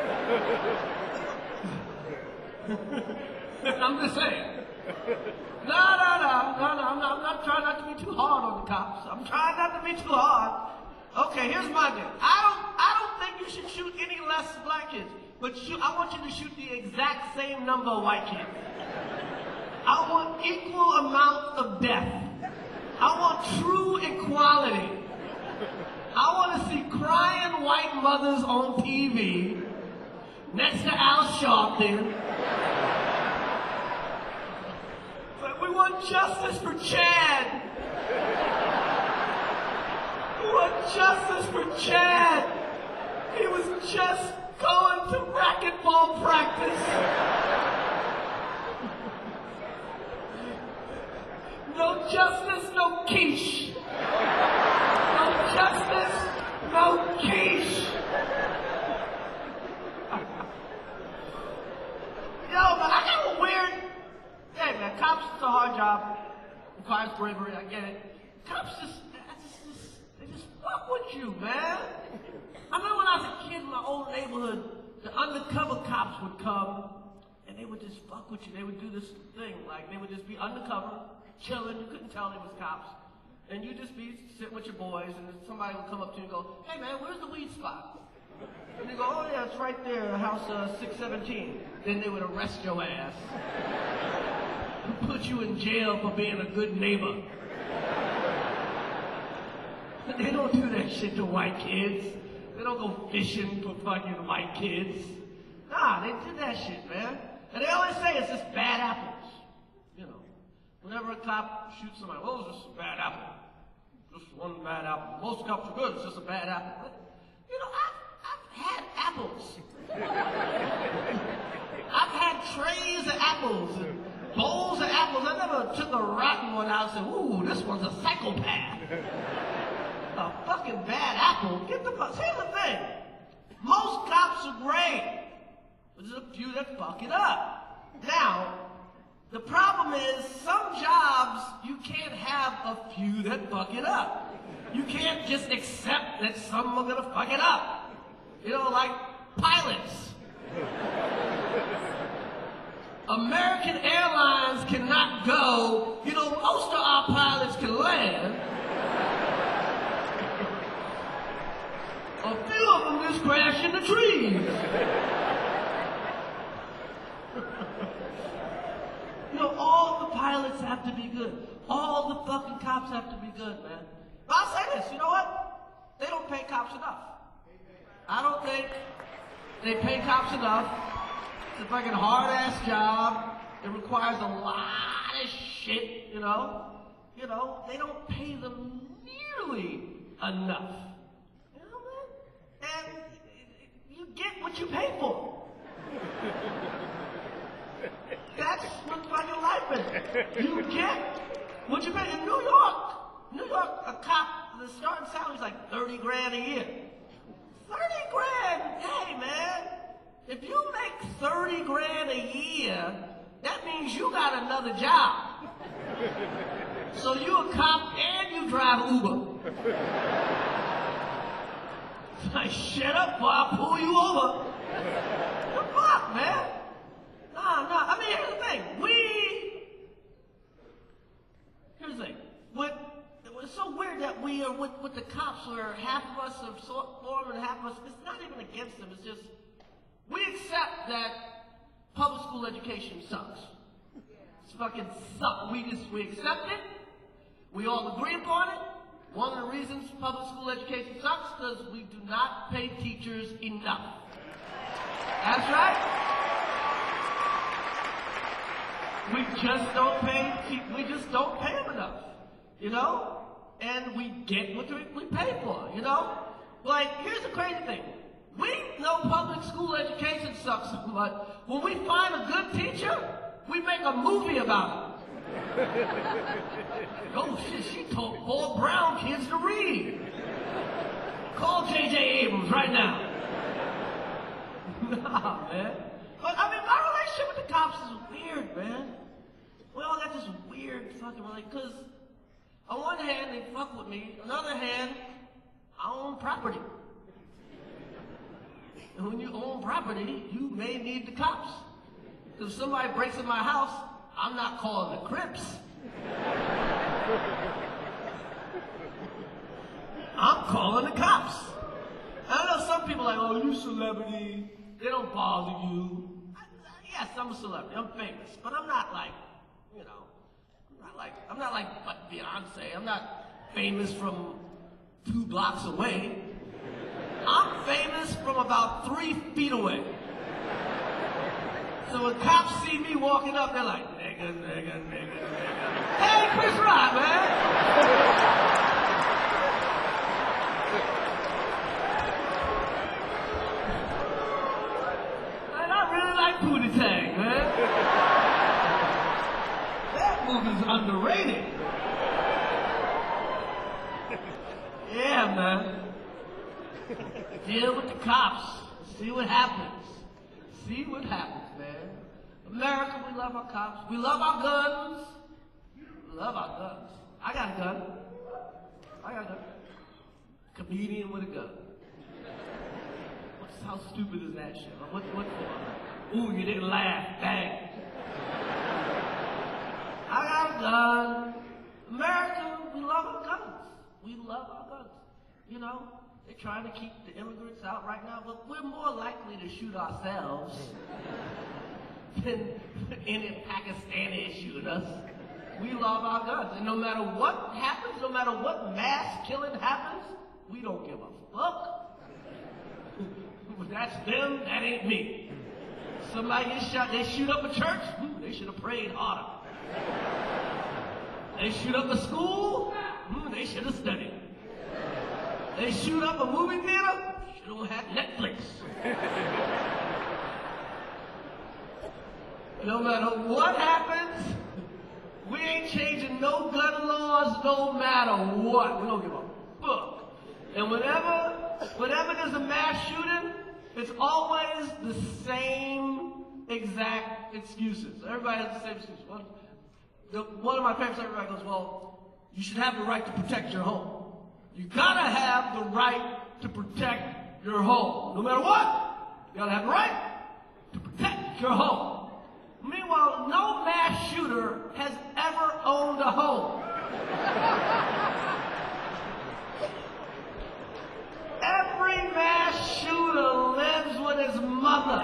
I'm just saying. No, I'm not trying not to be too hard on the cops. I'm trying not to be too hard. Okay, here's my deal. I don't think you should shoot any less black kids, but I want you to shoot the exact same number of white kids. I want equal amount of death. I want true equality. I want to see crying white mothers on TV next to Al Sharpton. But we want justice for Chad. We want justice for Chad. He was just going to racquetball practice. No justice, no quiche. No justice, no quiche. Yo, but I got a weird... Hey, man, cops, it's a hard job. Requires bravery, I get it. Cops they just fuck with you, man. I remember when I was a kid in my old neighborhood, the undercover cops would come, and they would just fuck with you. They would do this thing, like they would just be undercover, chilling. You couldn't tell they was cops. And you'd just be sitting with your boys, and then somebody would come up to you and go, hey, man, where's the weed spot? And you go, oh, yeah, it's right there, house 617. Then they would arrest your ass. And put you in jail for being a good neighbor. But they don't do that shit to white kids. They don't go fishing for fucking white kids. Nah, they did that shit, man. And they always say it's just bad apples. You know, whenever a cop shoots somebody, well, it's just a bad apple. Just one bad apple. Most cops are good, it's just a bad apple. But, you know, I've had apples. I've had trays of apples and bowls of apples. I never took a rotten one out and said, ooh, this one's a psychopath. A fucking bad apple. Get the fuck. Here's the thing. Most cops are great. But there's a few that fuck it up. Now, the problem is some jobs you can't have a few that fuck it up. You can't just accept that some are gonna fuck it up. You know, like pilots. American Airlines cannot go. You know, most of our pilots can land. A few of them just crash in the trees. You know, all the pilots have to be good. All the fucking cops have to be good, man. But I'll say this, you know what? They don't pay cops enough. I don't think they pay cops enough. It's a fucking hard-ass job. It requires a lot of shit, you know? You know, they don't pay them nearly enough. And you get what you pay for. That's what fucking life is. You get what you pay. In New York, a cop, the starting salary is like 30 grand a year. 30 grand? Hey, man. If you make 30 grand a year, that means you got another job. So you a cop and you drive Uber. Like, shut up, boy, I'll pull you over. What the fuck, man? Nah. I mean, here's the thing. Here's the thing. It's so weird that we are with the cops where half of us are for them and half of us, it's not even against them. It's just, we accept that public school education sucks. It's fucking sucks. We accept it. We all agree upon it. One of the reasons public school education sucks is because we do not pay teachers enough. That's right. We just don't pay them enough, you know? And we get what we pay for, you know? Like, here's the crazy thing. We know public school education sucks so much. When we find a good teacher, we make a movie about it. Oh shit, she taught 4 brown kids to read. Call J.J. Abrams right now. Nah, man. But I mean, my relationship with the cops is weird, man. We all got this weird fucking relationship, because on one hand, they fuck with me. On the other hand, I own property. And when you own property, you may need the cops. Because if somebody breaks in my house, I'm not calling the Crips. I'm calling the cops. I know some people are like, oh, you celebrity. They don't bother you. Yes, I'm a celebrity. I'm famous. But I'm not like, you know, I'm not like Beyonce. I'm not famous from 2 blocks away. I'm famous from about 3 feet away. So when cops see me walking up, they're like, nigga, nigga, nigga, nigga. Hey, Chris Rock, man. And I really like Pootie Tang, man. That movie's underrated. Yeah, man. Deal with the cops. See what happens. See what happens, man. America, we love our cops. We love our guns. We love our guns. I got a gun. Comedian with a gun. How stupid is that shit? What for? Ooh, you didn't laugh. Dang. I got a gun. America, we love our guns. We love our guns. You know? They're trying to keep the immigrants out right now, but we're more likely to shoot ourselves than any Pakistani shooting us. We love our guns. And no matter what happens, no matter what mass killing happens, we don't give a fuck. That's them, that ain't me. Somebody gets shot, they shoot up a church, they should have prayed harder. They shoot up a school, they should have studied. They shoot up a movie theater, should have had Netflix. No matter what happens, we ain't changing no gun laws no matter what. We don't give a fuck. And whenever there's a mass shooting, it's always the same exact excuses. Everybody has the same excuse. One of my parents, everybody goes, well, you should have the right to protect your home. You gotta have the right to protect your home. No matter what, you gotta have the right to protect your home. Meanwhile, no mass shooter has ever owned a home. Every mass shooter lives with his mother.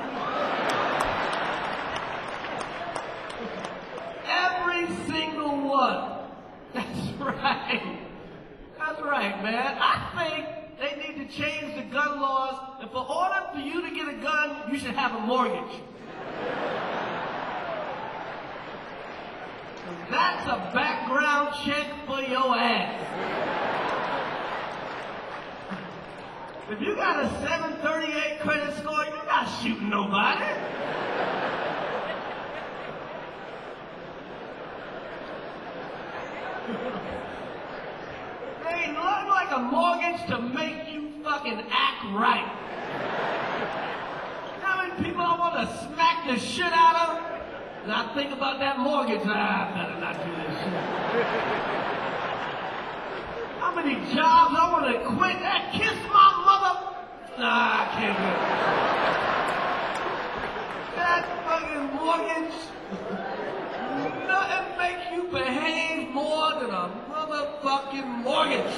Every single one. That's right. That's right, man. I think they need to change the gun laws, and for order for you to get a gun, you should have a mortgage. That's a background check for your ass. If you got a 738 credit score, you're not shooting nobody. They ain't nothing like a mortgage to make you fucking act right. You know how many people I want to smack the shit out of? And I think about that mortgage, I better not do this shit. How many jobs I want to quit? Kiss my mother? Nah, I can't do it. That fucking mortgage, nothing makes you behave more than a motherfucking mortgage.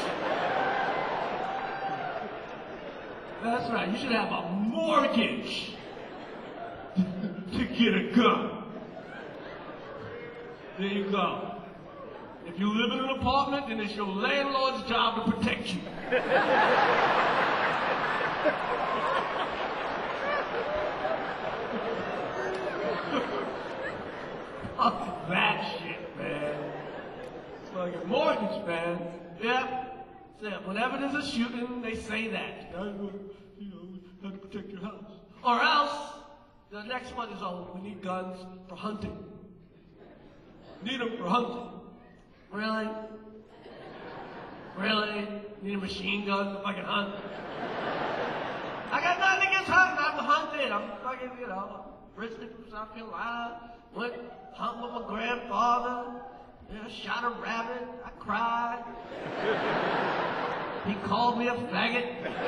That's right, you should have a mortgage to get a gun. There you go. If you live in an apartment, then it's your landlord's job to protect you. Fuck that shit, man. Fucking mortgage, man. Yep. So whenever there's a shooting, they say that. You know, have to protect your house. Or else, the next one is, oh, we need guns for hunting. Need them for hunting. Really? Really? Need a machine gun to fucking hunt? I got nothing against hunting. I'm hunting. I'm fucking, you know, originally from South Carolina. Went hunting with my grandfather. Yeah, shot a rabbit. I cried. He called me a faggot.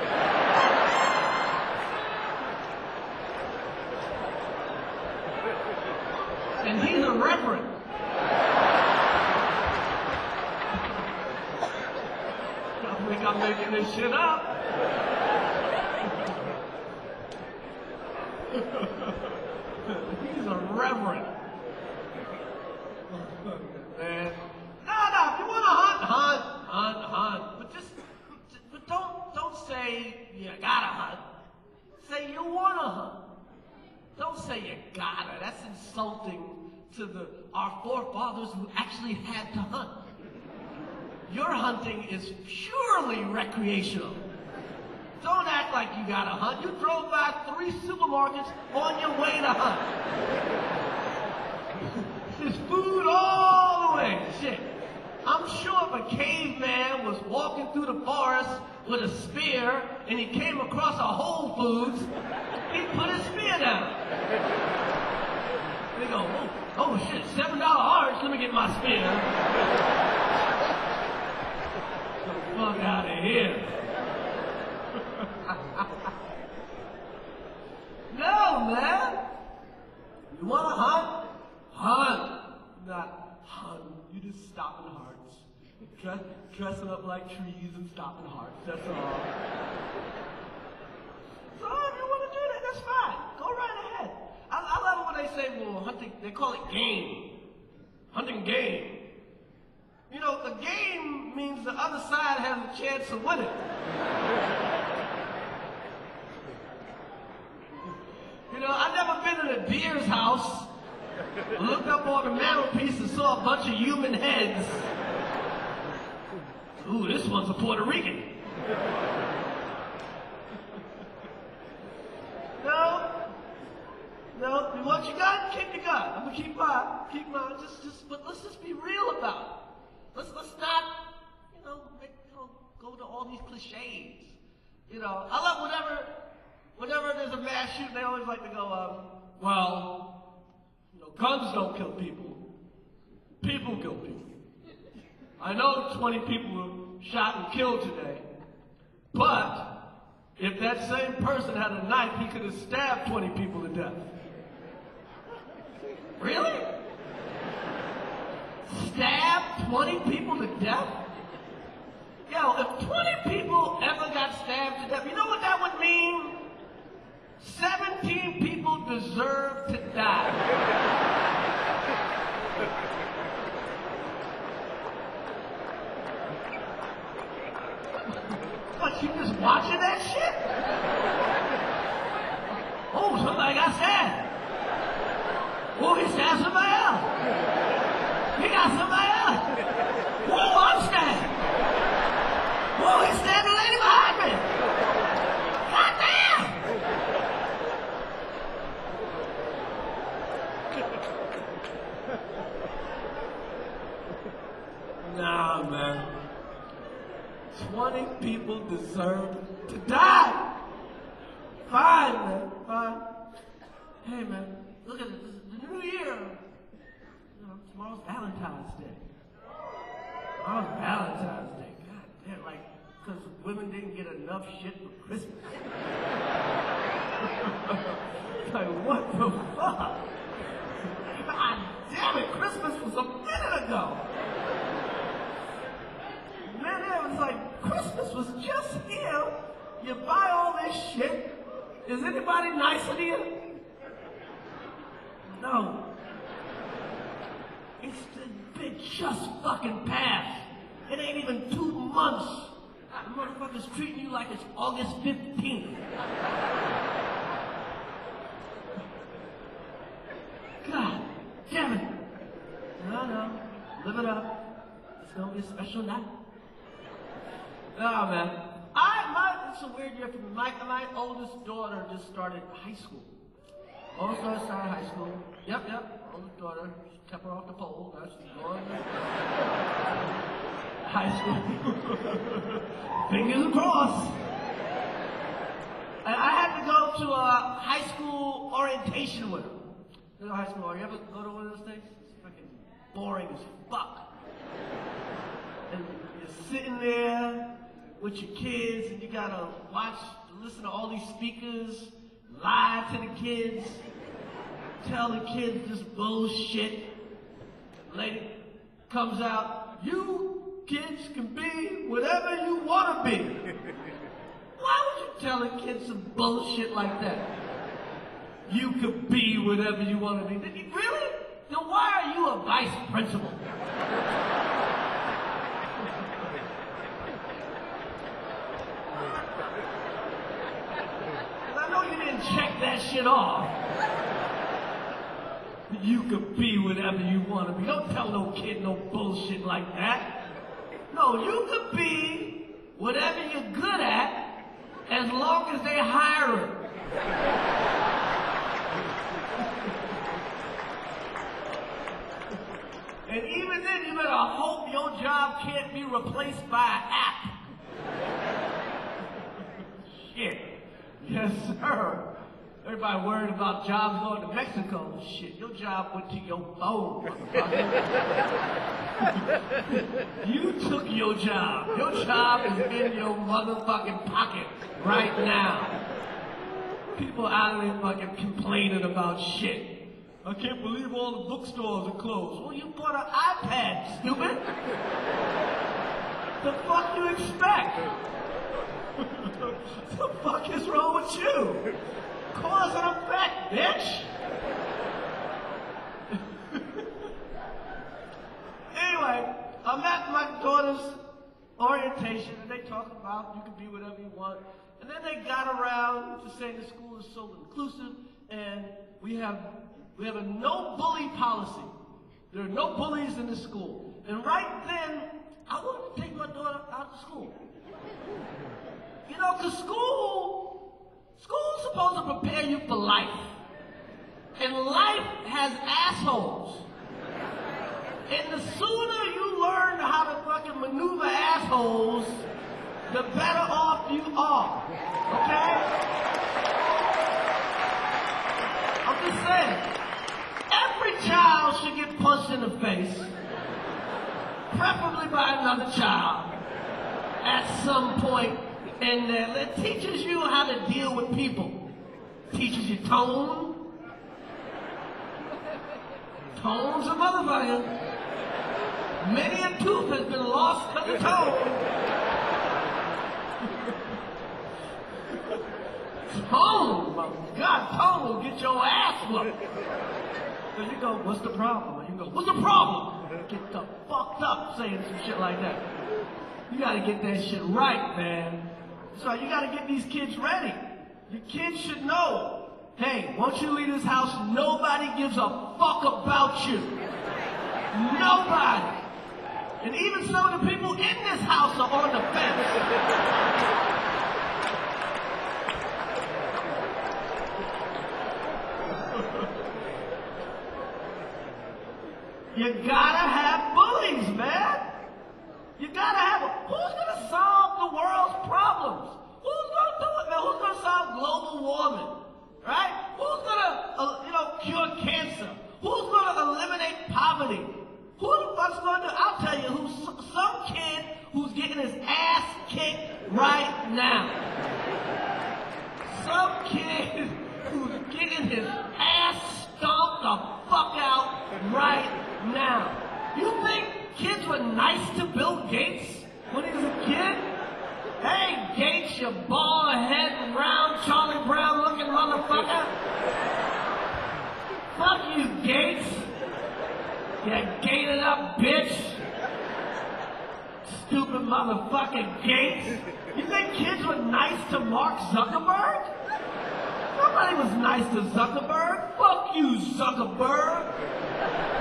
And he's a reverend. I think I'm making this shit up. He's a reverend. Man. No, if you want to hunt. But don't say you gotta hunt. Say you want to hunt. Don't say you gotta. That's insulting to our forefathers who actually had to hunt. Your hunting is purely recreational. Don't act like you gotta hunt. You drove by 3 supermarkets on your way to hunt. There's food all the way. Shit. I'm sure if a caveman was walking through the forest with a spear and he came across a Whole Foods, he'd put his spear down. They go, oh shit, $7 orange, let me get my spear. Get the fuck out of here. No, man. You wanna hunt? Hunt. Not hunt. You just stop in hearts. Dressing up like trees and stopping hearts. That's all. So if you want to do that, that's fine. Go right ahead. I love it when they say, well, hunting, they call it game. Hunting game. You know, the game means the other side has a chance of winning. You know, I've never been in a deer's house. I looked up on the mantelpiece and saw a bunch of human heads. Ooh, this one's a Puerto Rican. No, you want your gun? Keep your gun. I'm gonna keep mine. But let's just be real about it. Let's not, go to all these cliches. You know, I love whenever there's a mass shooting, they always like to go, guns don't kill people. People kill people. I know 20 people were shot and killed today, but if that same person had a knife, he could have stabbed 20 people to death. Really? Stabbed 20 people to death? Yo, if 20 people ever got stabbed to death, you know what that would mean? 17 people deserve to die. What, you just watching that shit? Oh, somebody got stabbed. Oh, he stabbed somebody else. He got somebody else. Whoa, I'm stabbed. Whoa, he stabbed the lady behind me. God damn. Nah, man. 20 people deserve to die. Fine, man. Fine. Hey, man. Look at this. This is the new year. Tomorrow's Valentine's Day. Tomorrow's Valentine's Day. God damn, because women didn't get enough shit for Christmas. What the fuck? God damn it, Christmas was a minute ago. Man, it was like, Christmas was just here. You buy all this shit. Is anybody nicer to you? No. It just fucking passed. It ain't even 2 months. The motherfucker's treating you like it's August 15th. damn it. No, live it up. It's gonna be a special night. No, man. It's a weird year for me. My oldest daughter just started high school. Oldest daughter started high school. Yep. Oldest daughter. Just kept her off the pole. Now she's going to high school. Fingers crossed. And I had to go to a high school orientation with her. You know, high school, you ever go to one of those things? It's fucking boring as fuck. And you're sitting there with your kids, and you gotta listen to all these speakers, lie to the kids, tell the kids this bullshit. The lady comes out, you kids can be whatever you wanna be. Why would you tell a kid some bullshit like that? You could be whatever you want to be. Really? Then why are you a vice principal? I know you didn't check that shit off. You could be whatever you want to be. Don't tell no kid no bullshit like that. No, you could be whatever you're good at, as long as they hire her. And even then, you better hope your job can't be replaced by an app. Shit. Yes, sir. Everybody worried about jobs going to Mexico. Shit, your job went to your phone, motherfucker. You took your job. Your job is in your motherfucking pocket right now. People out there fucking complaining about shit. I can't believe all the bookstores are closed. Well, you bought an iPad, stupid. The fuck you expect? The fuck is wrong with you? Cause and effect, bitch. Anyway, I'm at my daughter's orientation, and they talk about you can be whatever you want. And then they got around to saying the school is so inclusive, and we have a no bully policy. There are no bullies in the school. And right then, I wanted to take my daughter out of school. You know, because school's supposed to prepare you for life. And life has assholes. And the sooner you learn how to fucking maneuver assholes, the better off you are. Okay? I'm just saying. Every child should get punched in the face, preferably by another child, at some point in there. That teaches you how to deal with people. Teaches you tone. Tone's a motherfucker. Many a tooth has been lost to the tone. Tone, my God, tone will get your ass whooped. So you go, what's the problem? And you go, what's the problem? Get the fucked up saying some shit like that. You gotta get that shit right, man. So you gotta get these kids ready. Your kids should know, hey, once you leave this house, nobody gives a fuck about you. Nobody. And even some of the people in this house are on the fence. You gotta have bullies, man. You gotta have them. Who's gonna solve the world's problems? Who's gonna do it, man? Who's gonna solve global warming? Right? Who's gonna, cure cancer? Who's gonna eliminate poverty? Who the fuck's gonna do it? I'll tell you who's some kid who's getting his ass kicked right now. Some kid who's getting his ass stomped the fuck out right now. You think kids were nice to Bill Gates when he was a kid? Hey, Gates, you bald-headed, round, Charlie Brown-looking motherfucker. Fuck you, Gates. You gated up bitch. Stupid motherfucking Gates. You think kids were nice to Mark Zuckerberg? Nobody was nice to Zuckerberg. Fuck you, Zuckerberg.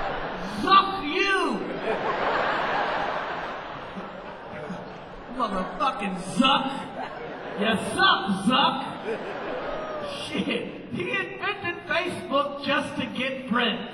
up, Zuck? Shit, he invented Facebook just to get friends.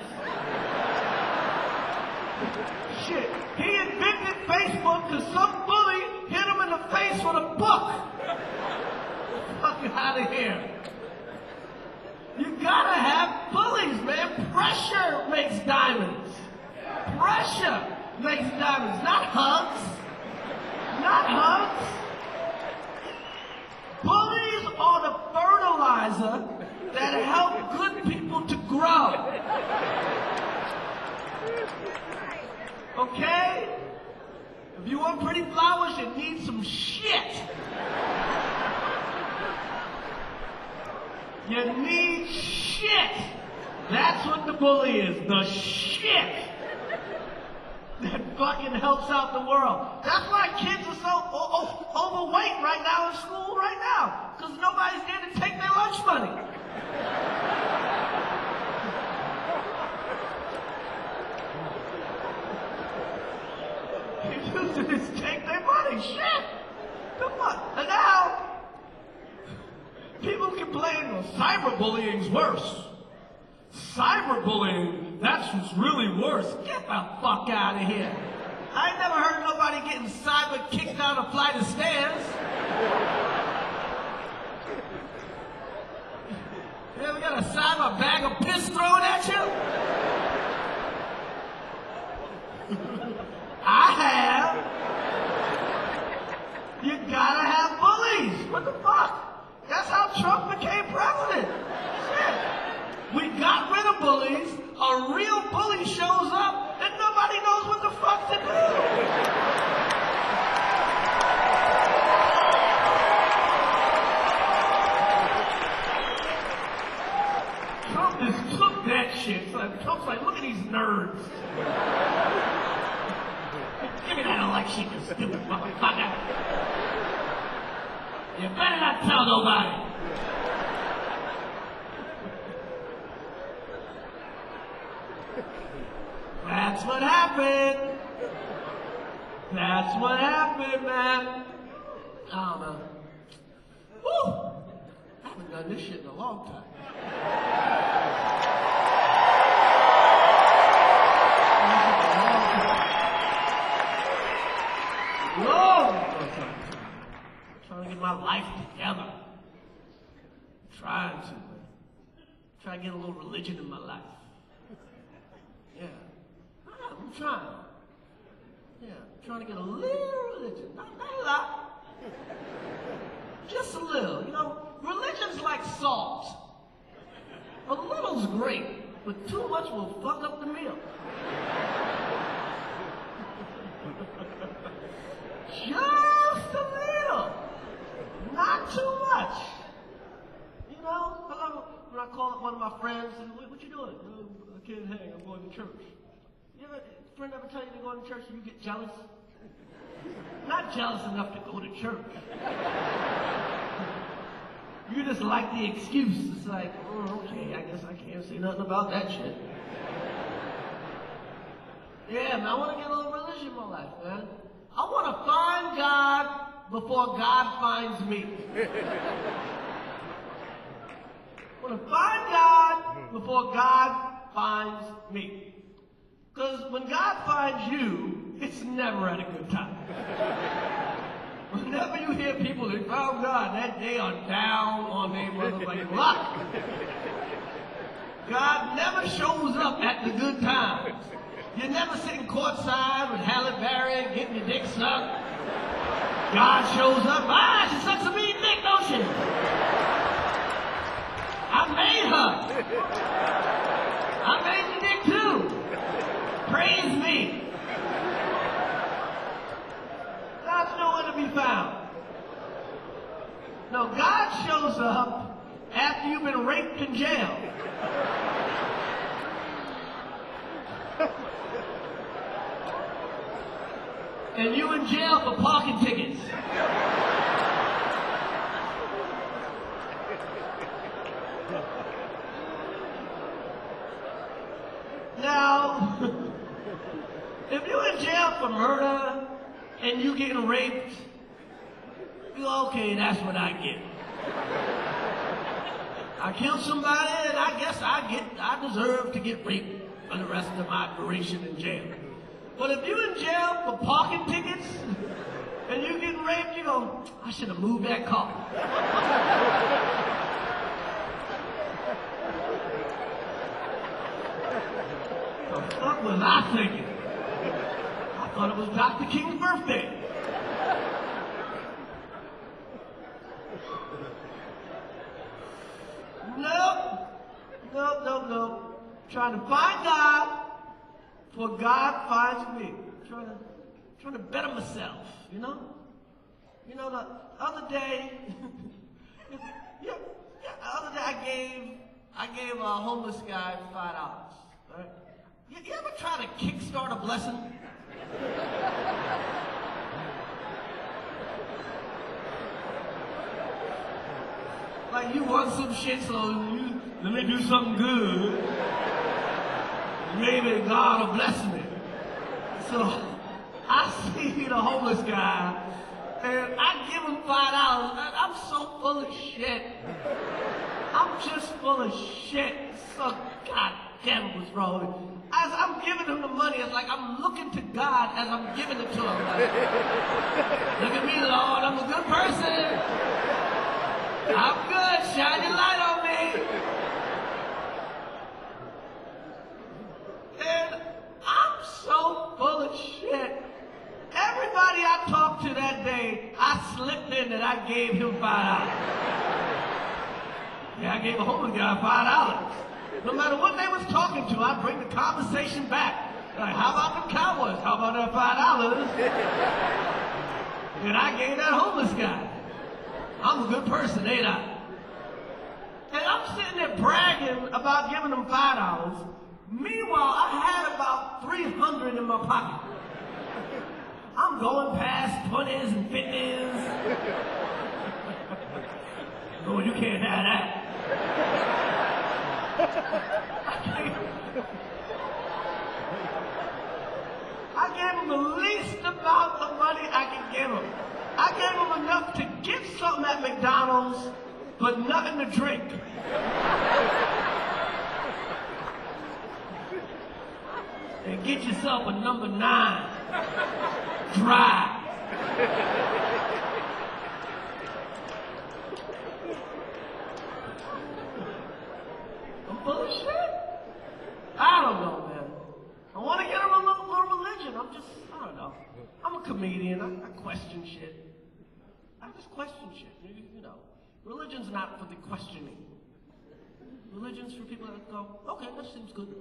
Shit, he invented Facebook because some bully hit him in the face with a book. Fuck you out of here. You gotta have bullies, man. Pressure makes diamonds. Pressure makes diamonds, not hugs. Not hugs. Bullies are the fertilizer that help good people to grow. Okay? If you want pretty flowers, you need some shit. You need shit. That's what the bully is, the shit that fucking helps out the world. That's why kids are so overweight right now in school right now, because nobody's there to take their lunch money. They used to just take their money, shit. Come on. And now, people complain, well, cyberbullying's worse. Cyberbullying, that's what's really worse. Get the fuck out of here. I ain't never heard nobody getting cyber kicked down a flight of stairs. You ever got a cyber bag of piss thrown at you? I have. You gotta have bullies. What the fuck? That's how Trump became president. Shit. We got rid of bullies, a real bully shows up, and nobody knows what the fuck to do. Trump just took that shit. Trump's like, look at these nerds. Give me that election, you stupid motherfucker. You better not tell nobody. That's what happened. That's what happened, man. I don't know. Woo! I haven't done this shit in a long time. Long time. Trying to get my life together. Trying to, man. Trying to get a little religion in my life. Yeah. I'm trying. Yeah, I'm trying to get a little religion. Not a lot. Just a little. You know, religion's like salt. A little's great, but too much will fuck up the meal. Just a little. Not too much. You know, when I call up one of my friends and what you doing? I can't hang, I'm going to church. You ever, friend ever tell you they're going to church and you get jealous? Not jealous enough to go to church. You just like the excuse. It's like, oh, okay, I guess I can't say nothing about that shit. Yeah, man, I want to get a little religion in my life, man. I want to find God before God finds me. I want to find God before God finds me. Because when God finds you, it's never at a good time. Whenever you hear people that found God, that they are down on their motherfucking luck. God never shows up at the good times. You're never sitting courtside with Halle Berry getting your dick sucked. God shows up. Ah, she sucks a mean dick, don't she? I made her. I made the dick too. Praise me. God's nowhere to be found. No, God shows up after you've been raped in jail. And you in jail for parking tickets. Now, if you're in jail for murder and you getting raped, you go, okay, that's what I get. I killed somebody, and I guess I deserve to get raped for the rest of my duration in jail. But if you're in jail for parking tickets and you getting raped, you go, I should have moved that car. What was I thinking? I thought it was Dr. King's birthday. Nope. Trying to find God before God finds me. Trying to better myself, you know? You know, the other day, the other day I gave a homeless guy $5, right? You ever try to kickstart a blessing? Like you want some shit, so let me do something good. Maybe God will bless me. So I see the homeless guy, and I give him $5. I'm so full of shit. I'm just full of shit. So goddamn, what's wrong with me? As I'm giving him the money, it's like I'm looking to God as I'm giving it to him. Like, look at me, Lord, I'm a good person. I'm good, shine your light on me. And I'm so full of shit. Everybody I talked to that day, I slipped in that I gave him $5. Yeah, I gave a homeless guy $5. No matter what they was talking to, I bring the conversation back. Like, how about the Cowboys? How about that $5? And I gave that homeless guy. I'm a good person, ain't I? And I'm sitting there bragging about giving them $5. Meanwhile, I had about 300 in my pocket. I'm going past 20s and 50s. No, you can't have that. I gave him the least amount of money I could give him. I gave him enough to get something at McDonald's, but nothing to drink. And get yourself a number 9. Dry. I'm full of shit. I don't know, man. I want to get him a little religion. I don't know. I'm a comedian. I question shit. I just question shit. You know, religion's not for the questioning. Religion's for people that go, okay, that seems good.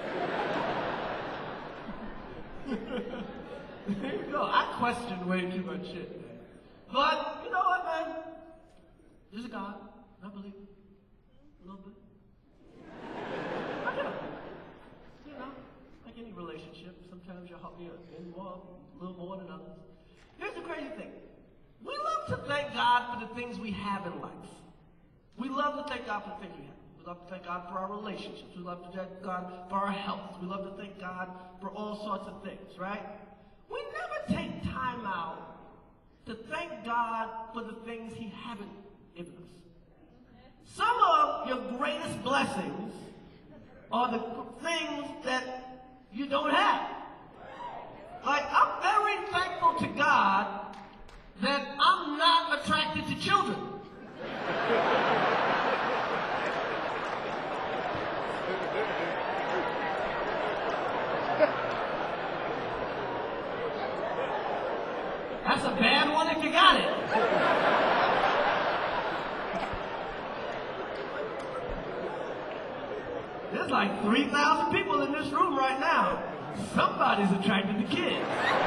There you go. I question way too much shit, man. But, you know what, man? There's a God. I believe a little bit. I do. You know, like any relationship, sometimes you'll help me in more, a little more than others. Here's the crazy thing. We love to thank God for the things we have in life. We love to thank God for the things we have. We love to thank God for our relationships. We love to thank God for our health. We love to thank God for all sorts of things, right? We never take time out to thank God for the things He haven't given us. Some of your greatest blessings are the things that you don't have. Like, I'm very thankful to God that I'm not attracted to children. That's a bad one if you got it. There's like 3,000 people in this room right now. Somebody's attracted to kids.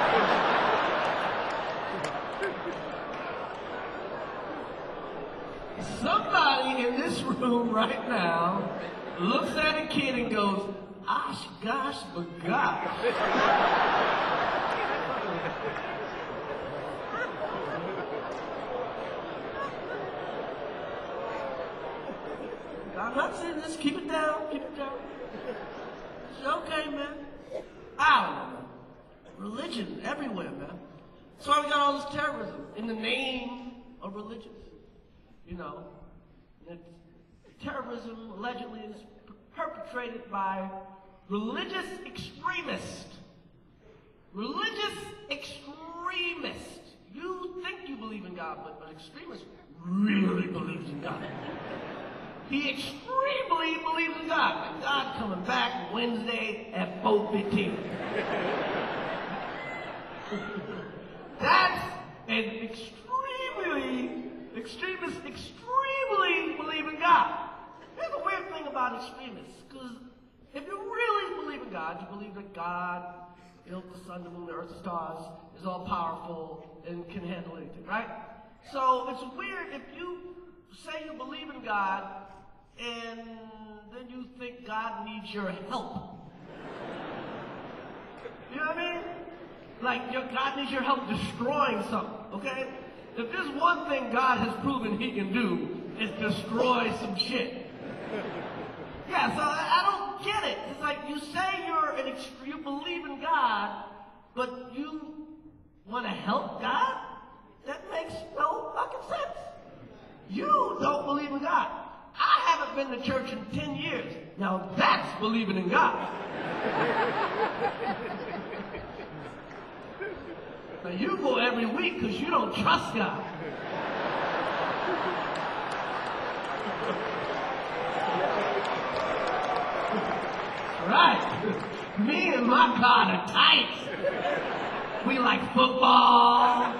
Somebody in this room right now looks at a kid and goes, gosh, but gosh. I'm not saying this. Keep it down. Keep it down. It's okay, man. I don't know. Religion everywhere, man. That's why we got all this terrorism in the name of religion. you know, terrorism allegedly is perpetrated by religious extremists. Religious extremists. You think you believe in God, but an extremist really believes in God. He extremely believes in God. Like God coming back Wednesday at 4:15. That's an extremist extremely believe in God. Here's the weird thing about extremists, because if you really believe in God, you believe that God built the sun, the moon, the earth, the stars, is all powerful and can handle anything, right? So it's weird if you say you believe in God and then you think God needs your help. You know what I mean? Like God needs your help destroying something, okay? If there's one thing God has proven he can do, it's destroy some shit. Yeah, so I don't get it. It's like you say you believe in God, but you want to help God? That makes no fucking sense. You don't believe in God. I haven't been to church in 10 years. Now that's believing in God. Now you go every week because you don't trust God. Right. Me and my God are tight. We like football.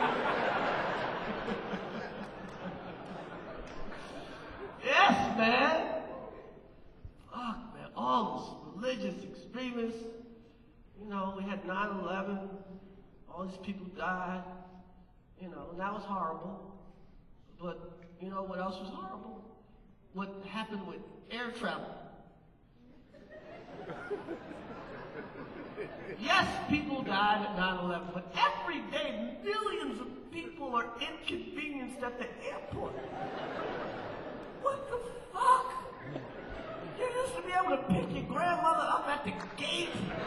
Yes, man. Fuck, man. All those religious extremists. You know, we had 9/11. All these people died. You know, and that was horrible. But you know what else was horrible? What happened with air travel. Yes, people died at 9/11, but every day millions of people are inconvenienced at the airport. What the fuck? You used to be able to pick your grandmother up at the gate.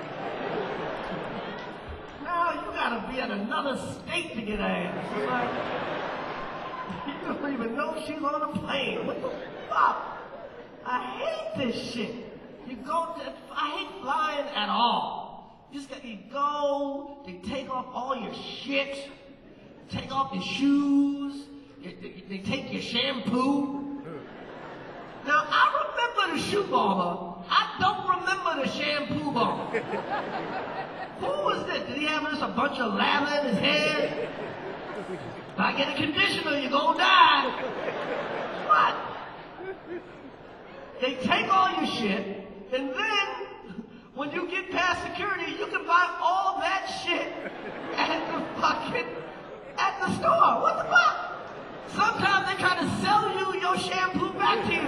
Now you gotta be in another state to get her ass. It's like, you don't even know she's on a plane. What the fuck? I hate this shit. I hate flying at all. You go, they take off all your shit, take off your shoes, they take your shampoo. Now, I remember the shoe bomber. I don't remember the shampoo bomber. Who was this? Did he have just a bunch of lather in his head? If I get a conditioner, you're gonna die. What? They take all your shit, and then, when you get past security, you can buy all that shit at the store. What the fuck? Sometimes they try to sell you your shampoo back to you.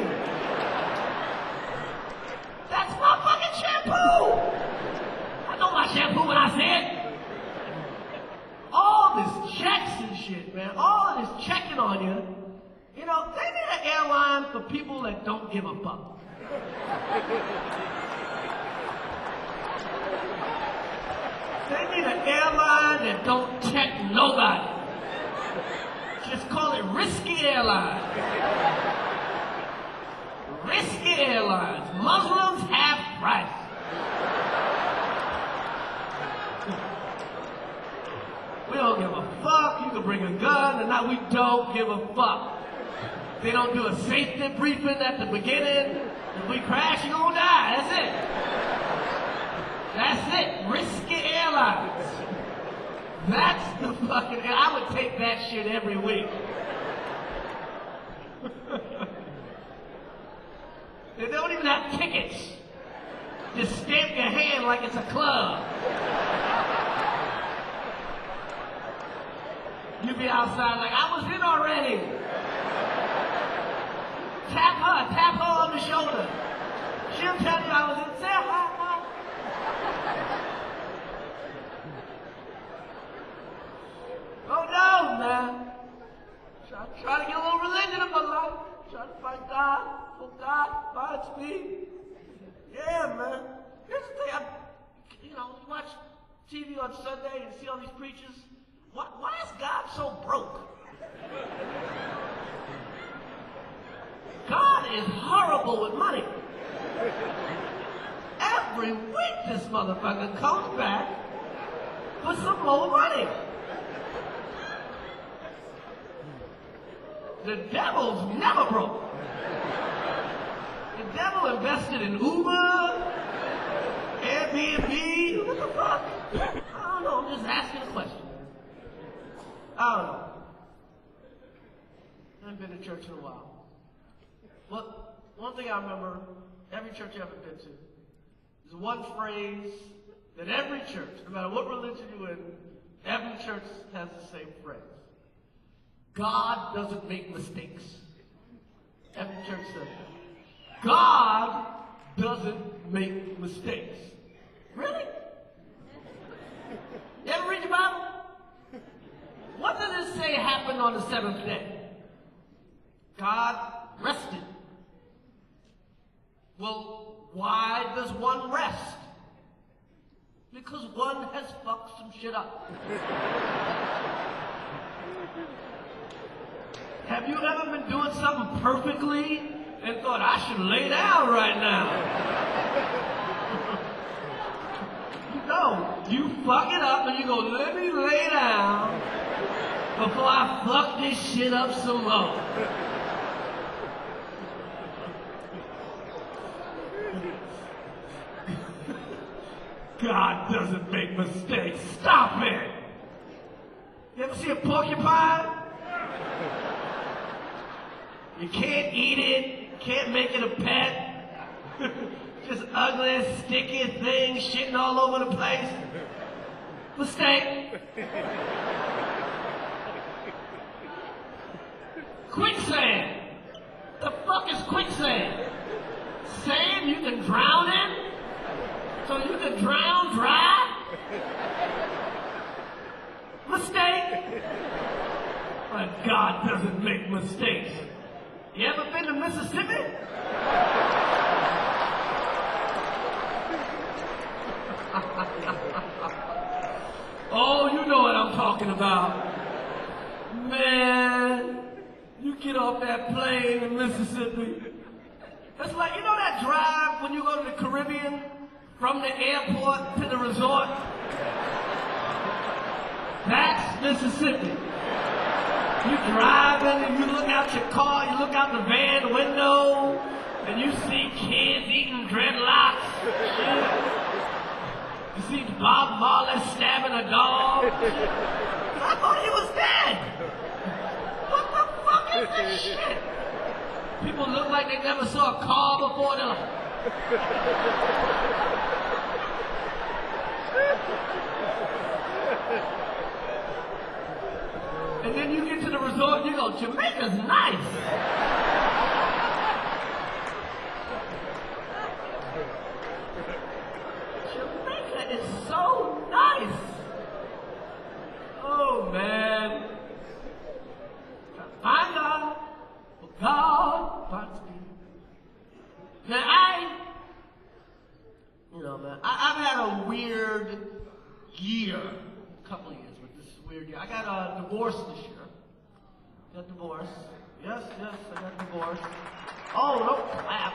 That's my fucking shampoo! I know my shampoo when I see it. All this checks and shit, man. All of this checking on you. You know, they need an airline for people that don't give a fuck. They need an airline that don't check nobody. Just call it Risky Airlines. Risky Airlines. Muslims half price. We don't give a fuck. You can bring a gun, and now we don't give a fuck. They don't do a safety briefing at the beginning. If we crash, you're gonna die. That's it. That's it. Risky Airlines. That's the fucking... I would take that shit every week. They don't even have tickets. Just stamp your hand like it's a club. You be outside like, I was in already. Tap her on the shoulder. She'll tell you I was in. Say hi. Oh no, man. Try to get a little religion in my life. Try to find God. Oh, God finds me. Yeah, man. Here's the thing. You watch TV on Sunday and see all these preachers. Why is God so broke? God is horrible with money. Every week this motherfucker comes back with some more money. The devil's never broke. The devil invested in Uber, Airbnb, what the fuck? I don't know, I'm just asking a question. I don't know. I haven't been to church in a while. But one thing I remember, every church I've ever been to, is one phrase that every church, no matter what religion you're in, every church has the same phrase. God doesn't make mistakes. Every church says that. God doesn't make mistakes. Really? You ever read your Bible? What does it say happened on the seventh day? God rested. Well, why does one rest? Because one has fucked some shit up. Have you ever been doing something perfectly and thought, I should lay down right now? No, you fuck it up and you go, let me lay down before I fuck this shit up some more. God doesn't make mistakes. Stop it! You ever see a porcupine? You can't eat it, can't make it a pet. Just ugly, sticky thing shitting all over the place. Mistake. Quicksand. The fuck is quicksand? Sand you can drown in? So you can drown dry? Mistake. But God doesn't make mistakes. You ever been to Mississippi? Oh, you know what I'm talking about. Man, you get off that plane in Mississippi. It's like, you know that drive when you go to the Caribbean from the airport to the resort? That's Mississippi. You driving and you look out your car, you look out the van window, and you see kids eating dreadlocks. You see Bob Marley stabbing a dog. I thought he was dead. What the fuck is this shit? People look like they never saw a car before. They're like... And then you get to the resort and you go, Jamaica's nice. Jamaica is so nice. Oh, man. Find God, for God finds me. Now, I've had a weird year, a couple of years, but this is a weird year. I got a divorce this year. Got divorced. Yes, I got divorced. Oh, don't clap.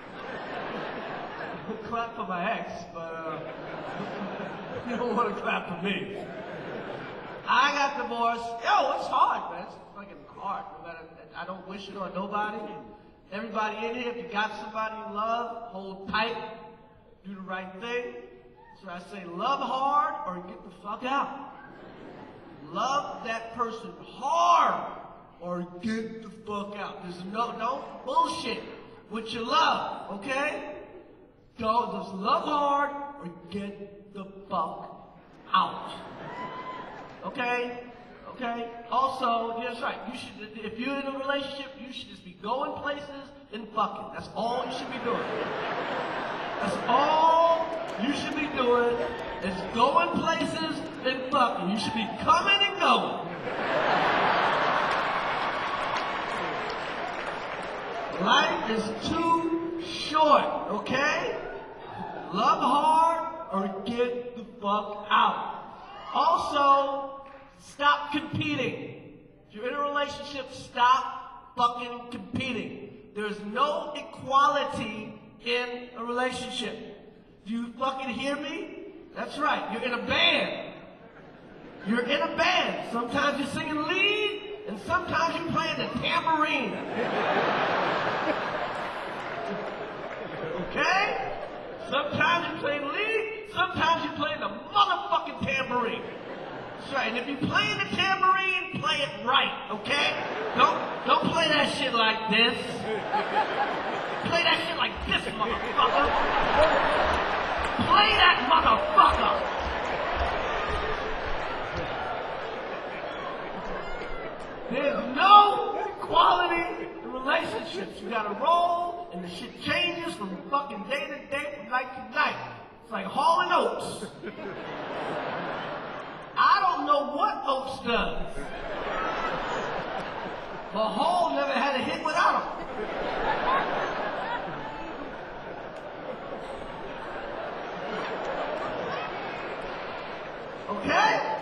Clap for my ex, but you don't want to clap for me. I got divorced. Yo, it's hard, man. It's fucking hard. No matter, I don't wish it on nobody. Everybody in here, if you got somebody you love, hold tight, do the right thing. So I say, love hard or get the fuck out. Love that person hard or get the fuck out. There's no bullshit with your love, okay? Don't just love hard or get the fuck out. Okay? Okay? Also, yeah, that's right. You should, if you're in a relationship, you should just be going places and fucking. That's all you should be doing. That's all you should be doing is going places and fucking. You should be coming and going. Life is too short, okay? Love hard or get the fuck out. Also, stop competing. If you're in a relationship, stop fucking competing. There's no equality in a relationship. Do you fucking hear me? That's right, you're in a band. You're in a band. Sometimes you're singing lead, and sometimes you're playing the tambourine. Okay? Sometimes you're playing lead, sometimes you're playing the motherfucking tambourine. That's right, and if you're playing the tambourine, play it right, okay? Don't play that shit like this. Play that shit like this, motherfucker. Play that motherfucker. There's no equality in relationships. You gotta roll, and the shit changes from fucking day to day, from night to night. It's like Hall and Oates. I don't know what Oates does. But Hall never had a hit without him. Okay?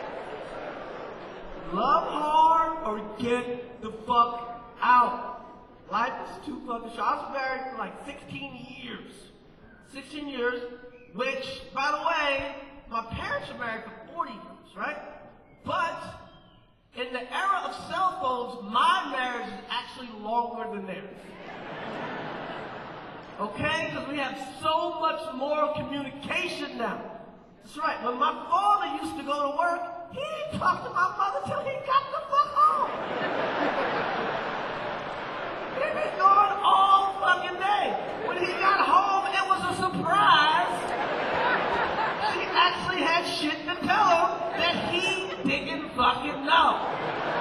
Love hard or get the fuck out. Life is too fucking short. I was married for like 16 years. 16 years, which, by the way, my parents were married for 40 years, right? But in the era of cell phones, my marriage is actually longer than theirs. Okay? Because we have so much more communication now. That's right. When my father used to go to work, he didn't talk to my mother till he got the fuck home. He'd been gone all fucking day. When he got home, it was a surprise. She actually had shit to tell him that he didn't fucking know.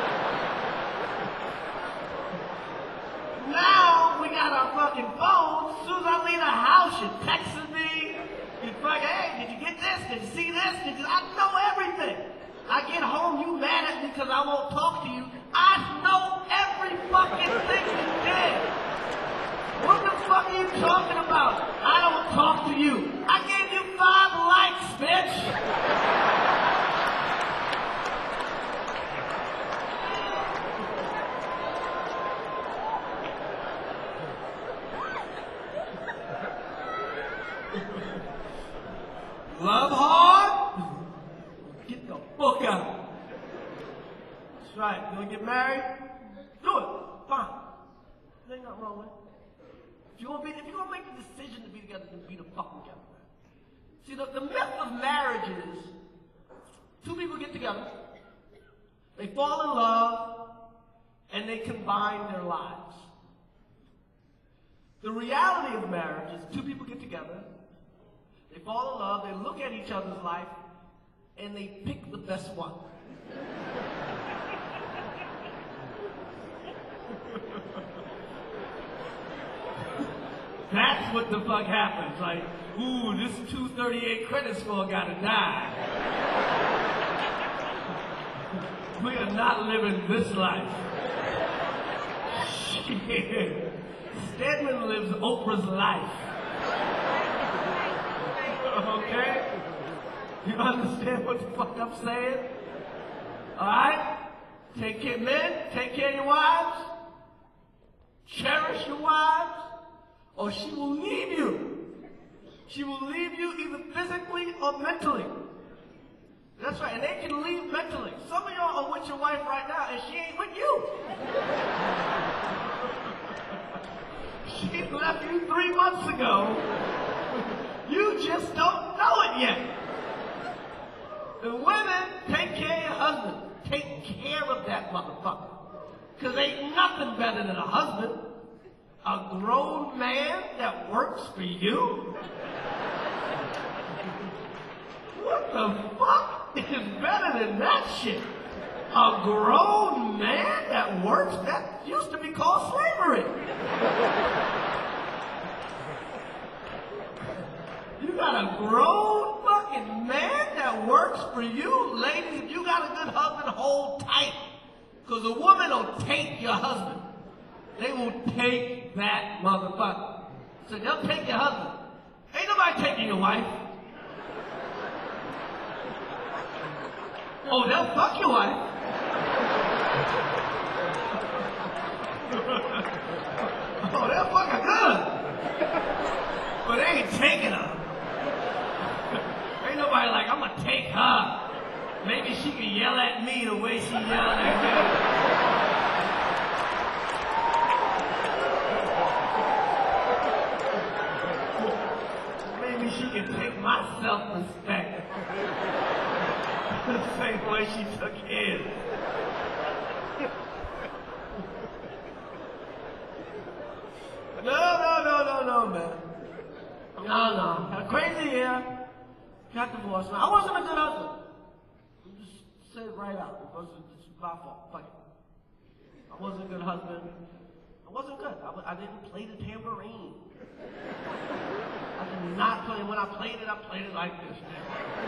Now, we got our fucking phones. As soon as I leave the house, you texting me. You fucking, hey, did you get this? Did you see this? I know everything. I get home, you mad at me because I won't talk to you. I know every fucking thing you did. What the fuck are you talking about? I don't talk to you. I gave you 5 likes, bitch. Love hard? Get the fuck out. That's right. You wanna get married? Do it. Fine. There ain't nothing wrong with it. If you're gonna make the decision to be together, then be the fuck together. See, the myth of marriage is 2 people get together, they fall in love, and they combine their lives. The reality of marriage is 2 people get together, they fall in love, they look at each other's life, and they pick the best one. That's what the fuck happens. Like, ooh, this 238 credit score gotta die. We are not living this life. Shit. Stedman lives Oprah's life. Okay? You understand what the fuck I'm saying? Alright? Take care, men, take care of your wives. Cherish your wives, or she will leave you. She will leave you either physically or mentally. That's right, and they can leave mentally. Some of y'all are with your wife right now, and she ain't with you. She left you 3 months ago. You just don't know it yet. The women, take care of your husband. Take care of that motherfucker. Because ain't nothing better than a husband. A grown man that works for you? What the fuck is better than that shit? A grown man that works? That used to be called slavery. You got a grown fucking man that works for you? Ladies, if you got a good husband, hold tight. Because a woman will take your husband. They will take that motherfucker. So they'll take your husband. Ain't nobody taking your wife. Oh, they'll fuck your wife. Oh, they're fucking good. But they ain't taking her. Ain't nobody like, I'm gonna take her. Maybe she can yell at me the way she yelled at me. Maybe she can take my self-respect the same way she took his. No, man. No. Had a crazy year. Got divorced. Now, I wasn't a good husband. Just say it right out. It's my fault. Fuck it. I wasn't a good husband. I wasn't good. I didn't play the tambourine. I did not play. When I played it like this, man.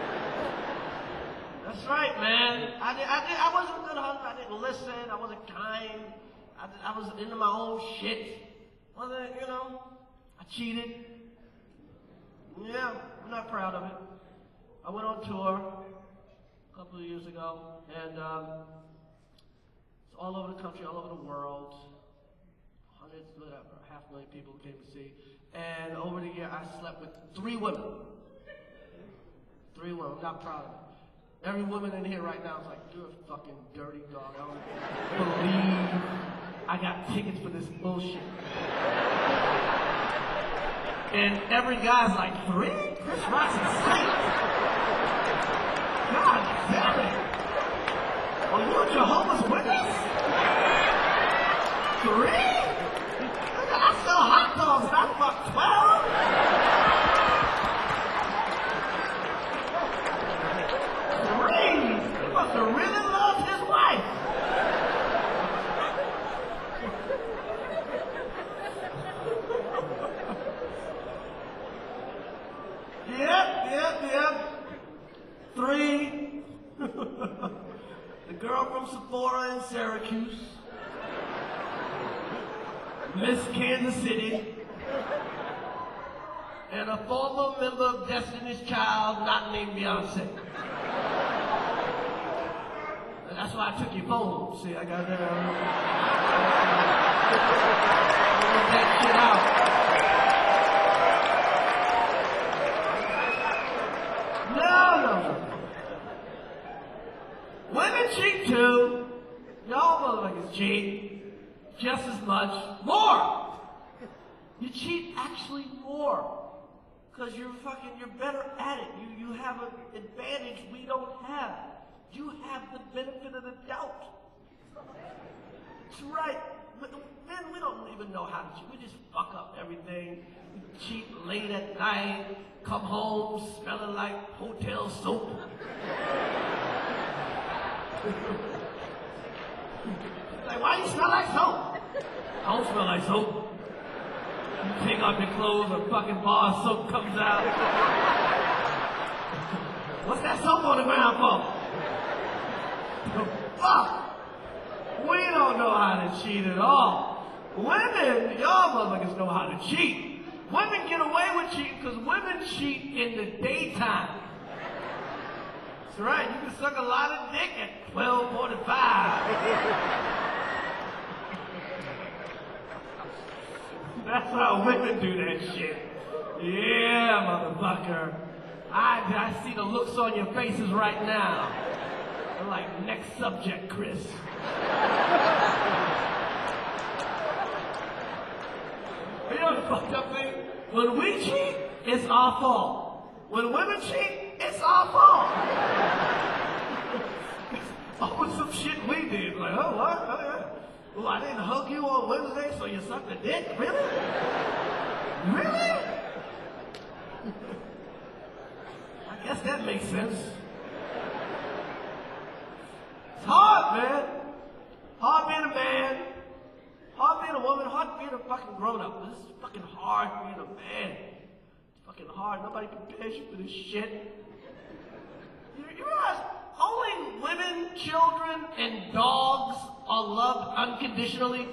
That's right, man. I wasn't a good husband. I didn't listen. I wasn't kind. I was into my own shit. Wasn't, I cheated. Yeah, I'm not proud of it. I went on tour a couple of years ago, and it's all over the country, all over the world. Hundreds, whatever, 500,000 people came to see. And over the year, I slept with 3 women. 3 women. I'm not proud of it. Every woman in here right now is like, you're a fucking dirty dog. I don't believe I got tickets for this bullshit. And every guy's like, 3? Chris Rock's insane. God damn it. Are you a Jehovah's Witness? 3? I sell hot dogs, not fuck 12. 3? He must have really loved his wife. Yep. 3. The girl from Sephora in Syracuse. Miss Kansas City. And a former member of Destiny's Child not named Beyonce. And that's why I took your phone. See, I got that shit out. No. Women cheat too. Y'all motherfuckers cheat. Just as much. More! You cheat actually more. Because you're better at it. You have an advantage we don't have. You have the benefit of the doubt. That's right. Men, we don't even know how to cheat. We just fuck up everything. We cheat late at night, come home smelling like hotel soap. Like, why you smell like soap? I don't smell like soap. You take off your clothes, a fucking bar of soap comes out. What's that soap on the ground for? Fuck! We don't know how to cheat at all. Women, y'all motherfuckers know how to cheat. Women get away with cheating because women cheat in the daytime. That's right, you can suck a lot of dick at 12:45. That's how women do that shit. Yeah, motherfucker. I see the looks on your faces right now. They're like, next subject, Chris. You know the fucked up thing? When we cheat, it's our fault. When women cheat, it's our fault. Always some shit we did. Like, oh, what? Oh, yeah. Well, I didn't hug you on Wednesday, so you sucked a dick? Really? Really? I guess that makes sense. It's hard, man. Hard being a man. Hard being a woman. Hard being a fucking grown-up. This is fucking hard being a man. It's fucking hard. Nobody prepares you for this shit. You realize only women, children, and dogs are loved unconditionally?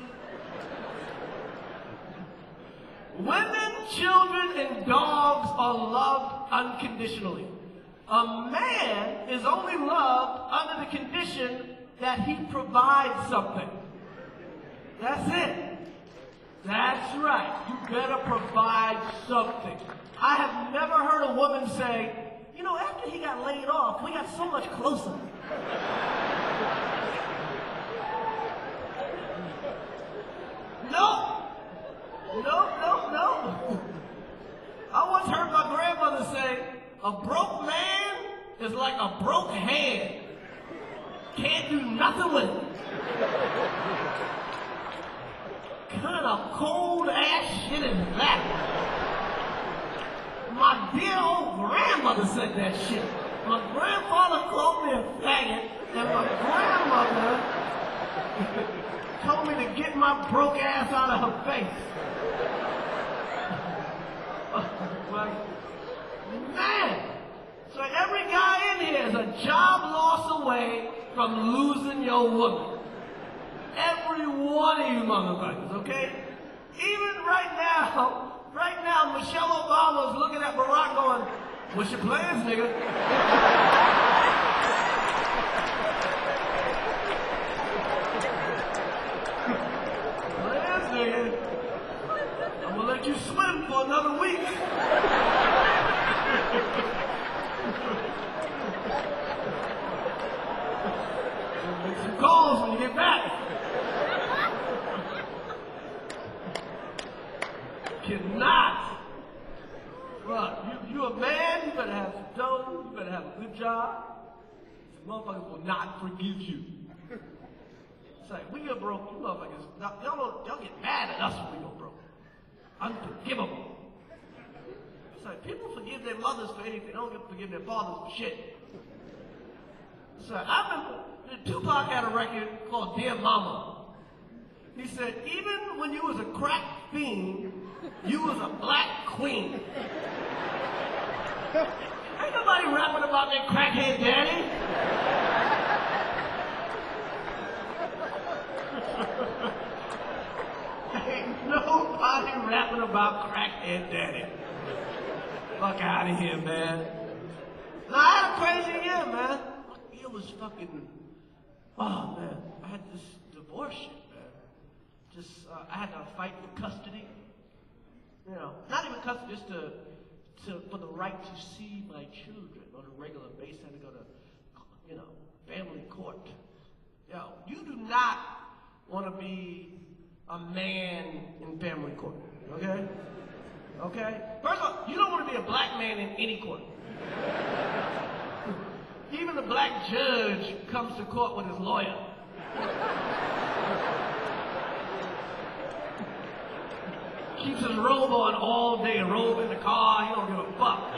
Women, children, and dogs are loved unconditionally. A man is only loved under the condition that he provides something. That's it. That's right. You better provide something. I have never heard a woman say, you know, after he got laid off, we got so much closer. No. I once heard my grandmother say, a broke man is like a broke hand. Can't do nothing with it. Kind of cold ass shit is that? My dear old grandmother said that shit. My grandfather called me a faggot, and my grandmother told me to get my broke ass out of her face. Like, man! So every guy in here is a job loss away from losing your woman. Every one of you motherfuckers, okay? Even right now, Michelle Obama is looking at Barack going, what's your plans, nigga? Plans, nigga? I'm gonna let you swim for another week. Make some calls when you get back. Cannot. Look, you a man, you better have some dough, you better have a good job. The motherfuckers will not forgive you. It's like, we get broke, you motherfuckers, y'all get mad at us when we go broke. Unforgivable. It's like, people forgive their mothers for anything, they don't forgive their fathers for shit. So I remember Tupac had a record called Dear Mama. He said, even when you was a crack fiend, you was a black queen. Ain't nobody rapping about that crackhead daddy. Ain't nobody rapping about crackhead daddy. Fuck out of here, man. No, I had a crazy year, man. It was fucking, oh man, I had this divorce shit, man. I had to fight for custody. You know, not even custody, just for the right to see my children on a regular basis. I had to go to, family court. You do not want to be a man in family court, okay? Okay? First of all, you don't want to be a black man in any court. Even the black judge comes to court with his lawyer. Keeps his robe on all day, robe in the car, he don't give a fuck.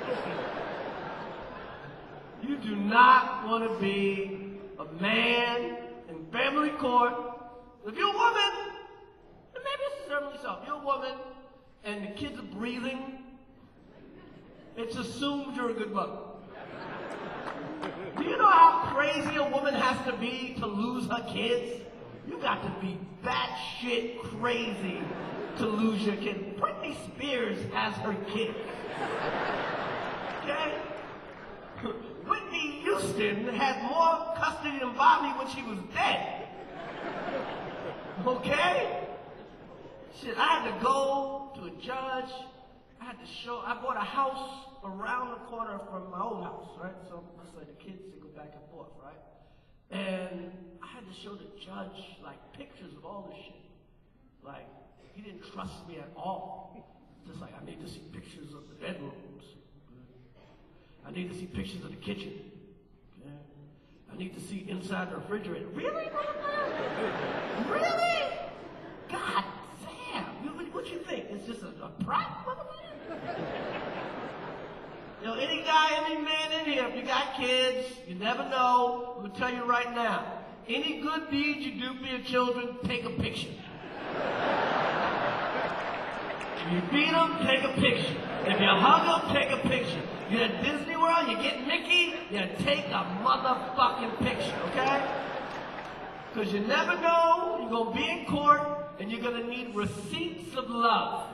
You do not want to be a man in family court. If you're a woman, and maybe it's certainly so, if you're a woman and the kids are breathing, it's assumed you're a good mother. Do you know how crazy a woman has to be to lose her kids? You got to be batshit crazy to lose your kid. Britney Spears has her kids. Okay? Whitney Houston had more custody than Bobby when she was dead. Okay? Shit, I had to go to a judge. I bought a house around the corner from my old house, right? So it's like the kids, they go back and forth, right? And I had to show the judge, like, pictures of all this shit. Like, he didn't trust me at all. Just like, I need to see pictures of the bedrooms. I need to see pictures of the kitchen. Okay? I need to see inside the refrigerator. Really, motherfucker? Really? God damn. What you think? It's just a prop, motherfucker? Any guy, any man in here, if you got kids, you never know. I'm gonna tell you right now. Any good deed you do for your children, take a picture. If you feed them, take a picture. If you hug them, take a picture. You're at Disney World, you get Mickey, you take a motherfucking picture, okay? Because you never know, you're gonna be in court, and you're gonna need receipts of love.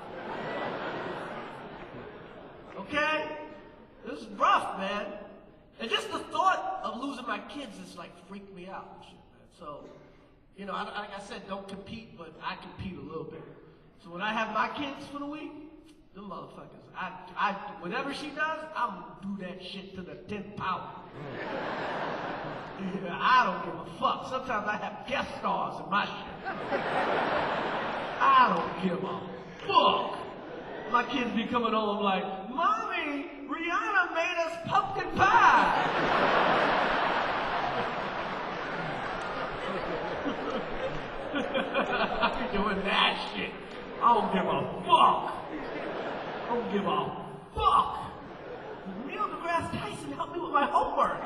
Okay? This is rough, man. And just the thought of losing my kids is like freaked me out and shit, man. So, like I said, don't compete, but I compete a little bit. So when I have my kids for the week, them motherfuckers, whatever she does, I'm gonna do that shit to the 10th power. Yeah, I don't give a fuck. Sometimes I have guest stars in my shit. I don't give a fuck. My kids be coming home like, Mommy, Rihanna made us pumpkin pie. I be doing that shit. I don't give a fuck. I don't give a fuck. Neil deGrasse Tyson helped me with my homework.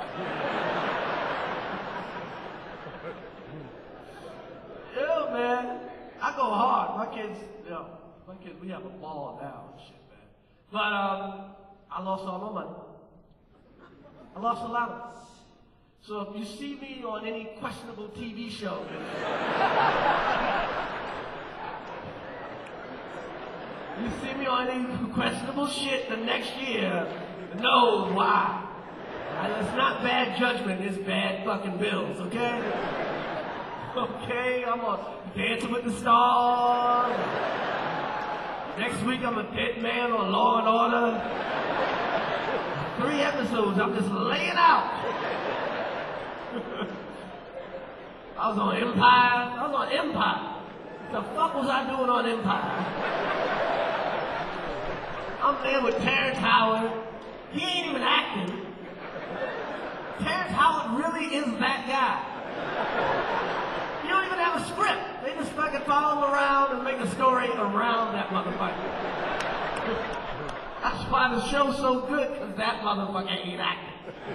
Yeah, man. I go hard. My kids, we have a ball now and shit, man. But I lost all my money. I lost a lot of it. So if you see me on any questionable TV show, you see me on any questionable shit the next year, know why. And it's not bad judgment, it's bad fucking bills, okay? Okay, I'm on Dancing with the Stars. Next week I'm a dead man on Law and Order. 3 episodes, I'm just laying out. I was on Empire. What the fuck was I doing on Empire? I'm there with Terrence Howard. He ain't even acting. Terrence Howard really is that guy. You don't even have a script. They just fucking follow him around and make a story around that motherfucker. That's why the show's so good, because that motherfucker ain't acting.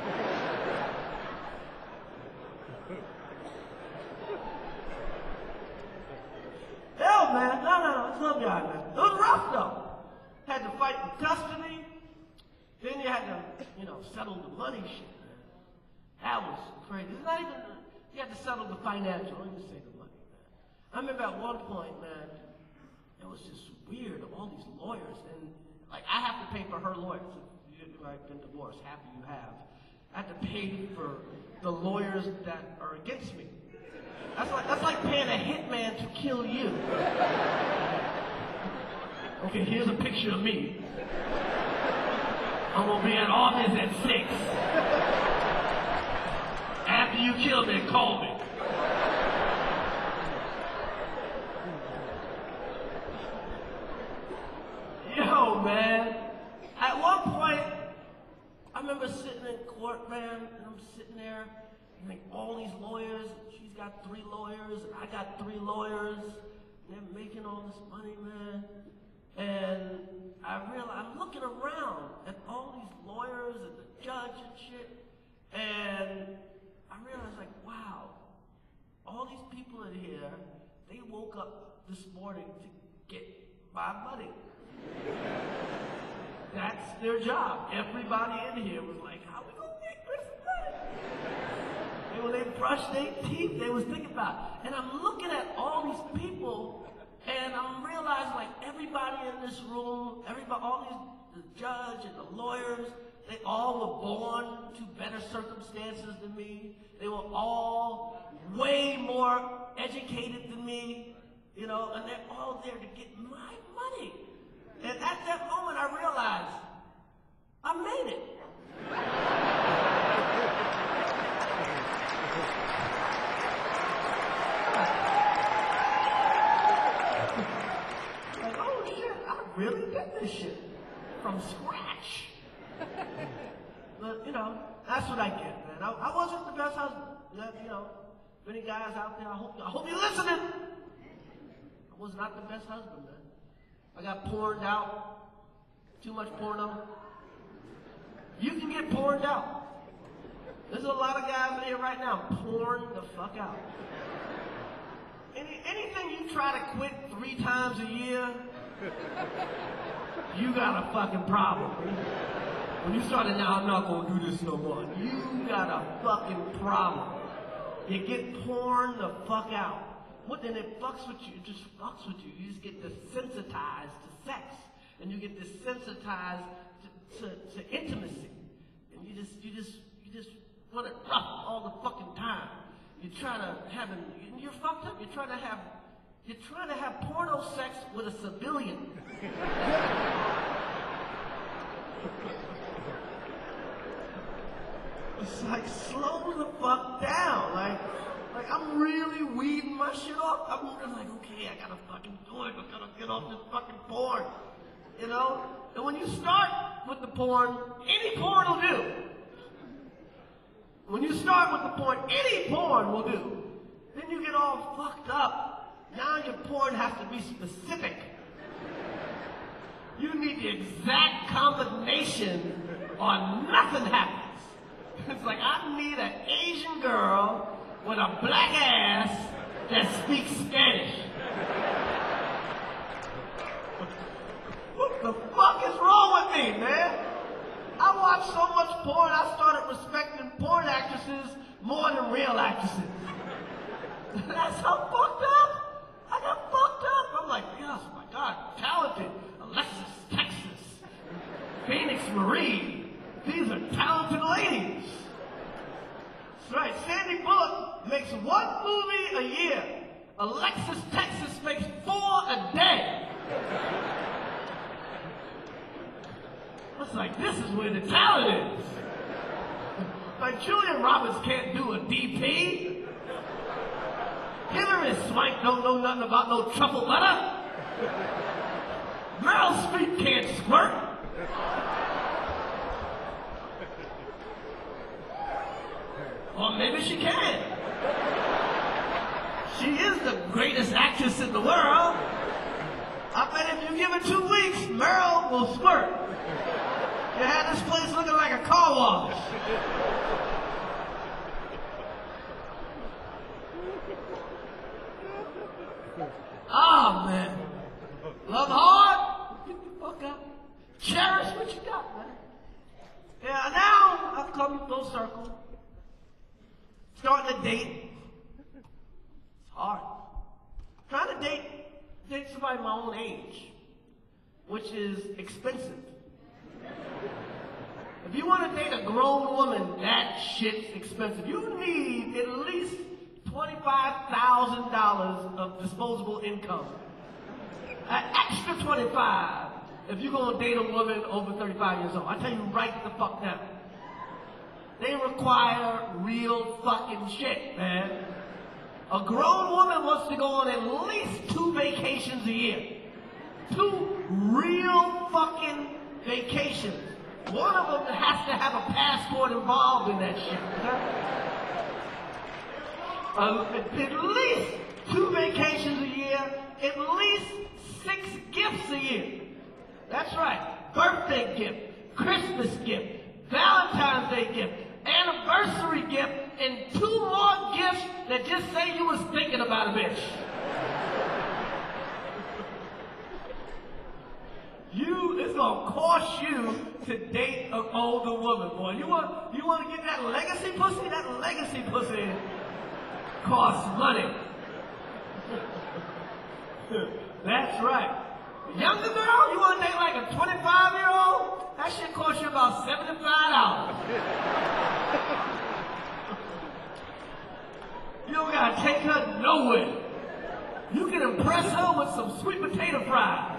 Hell, man. No, it's not guy, man. It was rough, though. Had to fight in custody. Then you had to, settle the money shit, man. That was crazy. It's not even, you had to settle the financial. Let me say the money, man. I remember at one point, man, it was just weird. All these lawyers, and like I have to pay for her lawyers. If you've been divorced, happy you have. I have to pay for the lawyers that are against me. That's like paying a hitman to kill you. Okay, here's a picture of me. I'm gonna be at office at 6. After you kill me, call me. Yo, man. At one point, I remember sitting in court, man, and I'm sitting there, and like all these lawyers, she's got 3 lawyers, and I got 3 lawyers, and they're making all this money, man. And I realized, I'm looking around at all these lawyers and the judge and shit, and I realized, like, wow, all these people in here, they woke up this morning to get my money. That's their job. Everybody in here was like, how we gonna make this money? And when they brushed their teeth, they was thinking about it. And I'm looking at all these people, and I'm realizing, like, everybody in this room, all these, the judge and the lawyers, they all were born to better circumstances than me. They were all way more educated than me, and they're all there to get my money. And at that moment, I realized, I made it. Like, oh shit, I really did this shit from scratch. But, that's what I get, man. I wasn't the best husband. Many guys out there, I hope you're listening. I was not the best husband, man. I got porned out. Too much porno. You can get porned out. There's a lot of guys in here right now porn the fuck out. Anything you try to quit 3 times a year, you got a fucking problem. When you started, now I'm not gonna do this no more, you got a fucking problem. You get porn the fuck out. Then it fucks with you, it just fucks with you. You just get desensitized to sex. And you get desensitized to intimacy. And you just want it rough all the fucking time. You're trying to you're fucked up. You're trying to have You're trying to have porno sex with a civilian. It's like, slow the fuck down. Like I'm really weeding my shit off. I'm like, okay, I gotta fucking do it. I gotta get off this fucking porn. You know? And when you start with the porn, any porn will do. When you start with the porn, any porn will do. Then you get all fucked up. Now your porn has to be specific. You need the exact combination or nothing happens. It's like, I need an Asian girl with a black ass that speaks Spanish. What the fuck is wrong with me, man? I watch so much porn, I started respecting porn actresses more than real actresses. That's how fucked up. I got fucked up. I'm like, yes, my God, talented. Alexis Texas, Phoenix Marie. These are talented ladies. That's right. Sandy Bullock makes one movie a year. Alexis Texas makes 4 a day. It's like, this is where the talent is. Like, Julia Roberts can't do a DP. Hilary Swank don't know nothing about no truffle butter. Meryl Streep can't squirt. Or maybe she can. She is the greatest actress in the world. I bet if you give her 2 weeks, Meryl will squirt. You had this place looking like a car wash. Oh, man. Love hard? Get the fuck up. Cherish what you got, man. Yeah, now I've come full circle. Starting to date. It's hard. Trying to date somebody my own age, which is expensive. If you want to date a grown woman, that shit's expensive. You need at least $25,000 of disposable income. An extra 25 if you're going to date a woman over 35 years old. I tell you right the fuck now. They require real fucking shit, man. A grown woman wants to go on at least 2 vacations a year. 2 real fucking vacations. One of them has to have a passport involved in that shit. At least 2 vacations a year, at least 6 gifts a year. That's right. Birthday gift, Christmas gift, Valentine's Day gift, anniversary gift, and 2 more gifts that just say you was thinking about a bitch. It's gonna cost you to date an older woman, boy. You want to get that legacy pussy? That legacy pussy costs money. That's right. Younger girl, you want to date like a 25-year-old? That shit costs you about $75. You don't gotta take her nowhere. You can impress her with some sweet potato fries.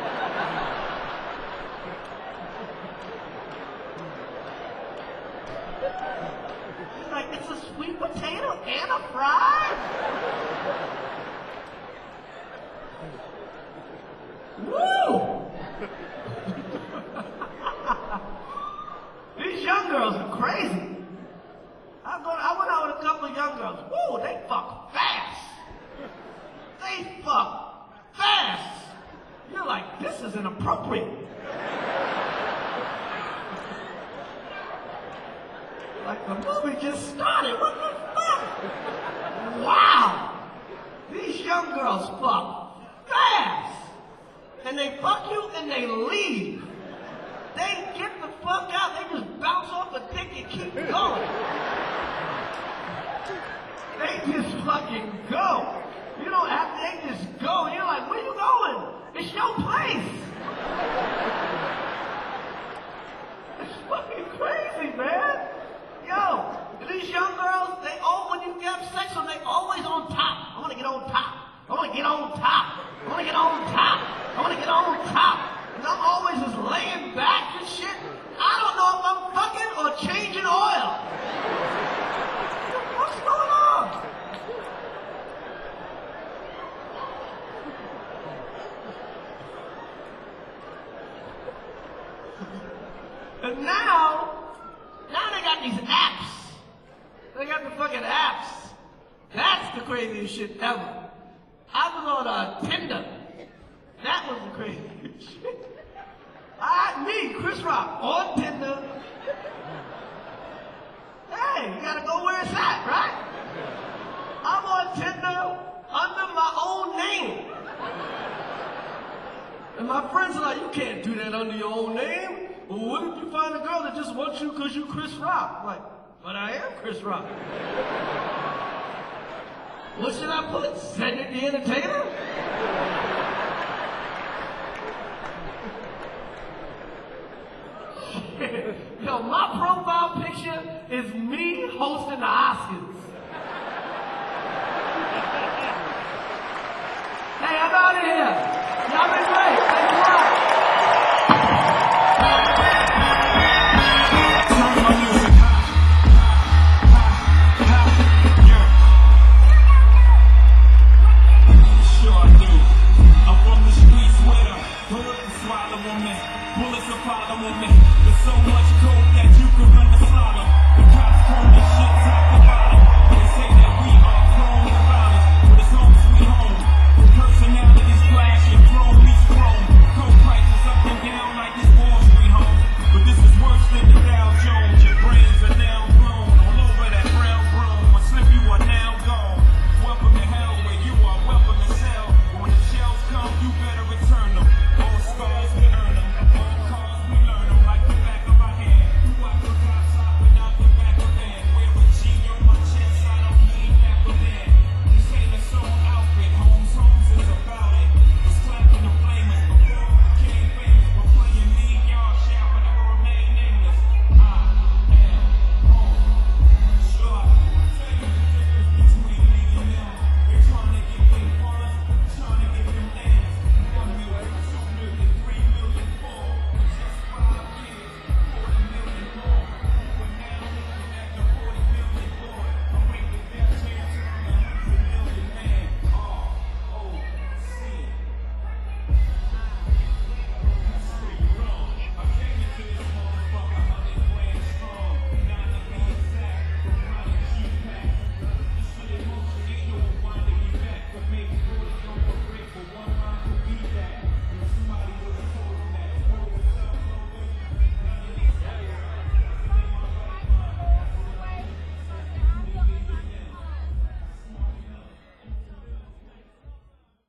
Like, it's a sweet potato and a fry? Woo! These young girls are crazy. I went out with a couple of young girls. Woo, they fuck fast. They fuck fast. You're like, this is inappropriate. Like, the movie just started. What the fuck? Wow. These young girls fuck fast. And they fuck you and they leave. They get the fuck out. They just bounce off a dick and keep going. They just fucking go. You don't have to, they just go. You're like, where you going? It's your place. It's fucking crazy, man. Yo, these young girls, when you have sex with them, they always on top. I want to get on top. I want to get on top. got the fucking apps. That's the craziest shit ever. I was on Tinder. That was the craziest shit. Me, Chris Rock, on Tinder. Hey, you gotta go where it's at, right? I'm on Tinder under my own name. And my friends are like, you can't do that under your own name. Well, what if you find a girl that just wants you because you Chris Rock? I'm like, but I am Chris Rock. What should I put? Cedric the Entertainer? Yo, my profile picture is me hosting the Oscars. Hey, I'm out of here. Y'all been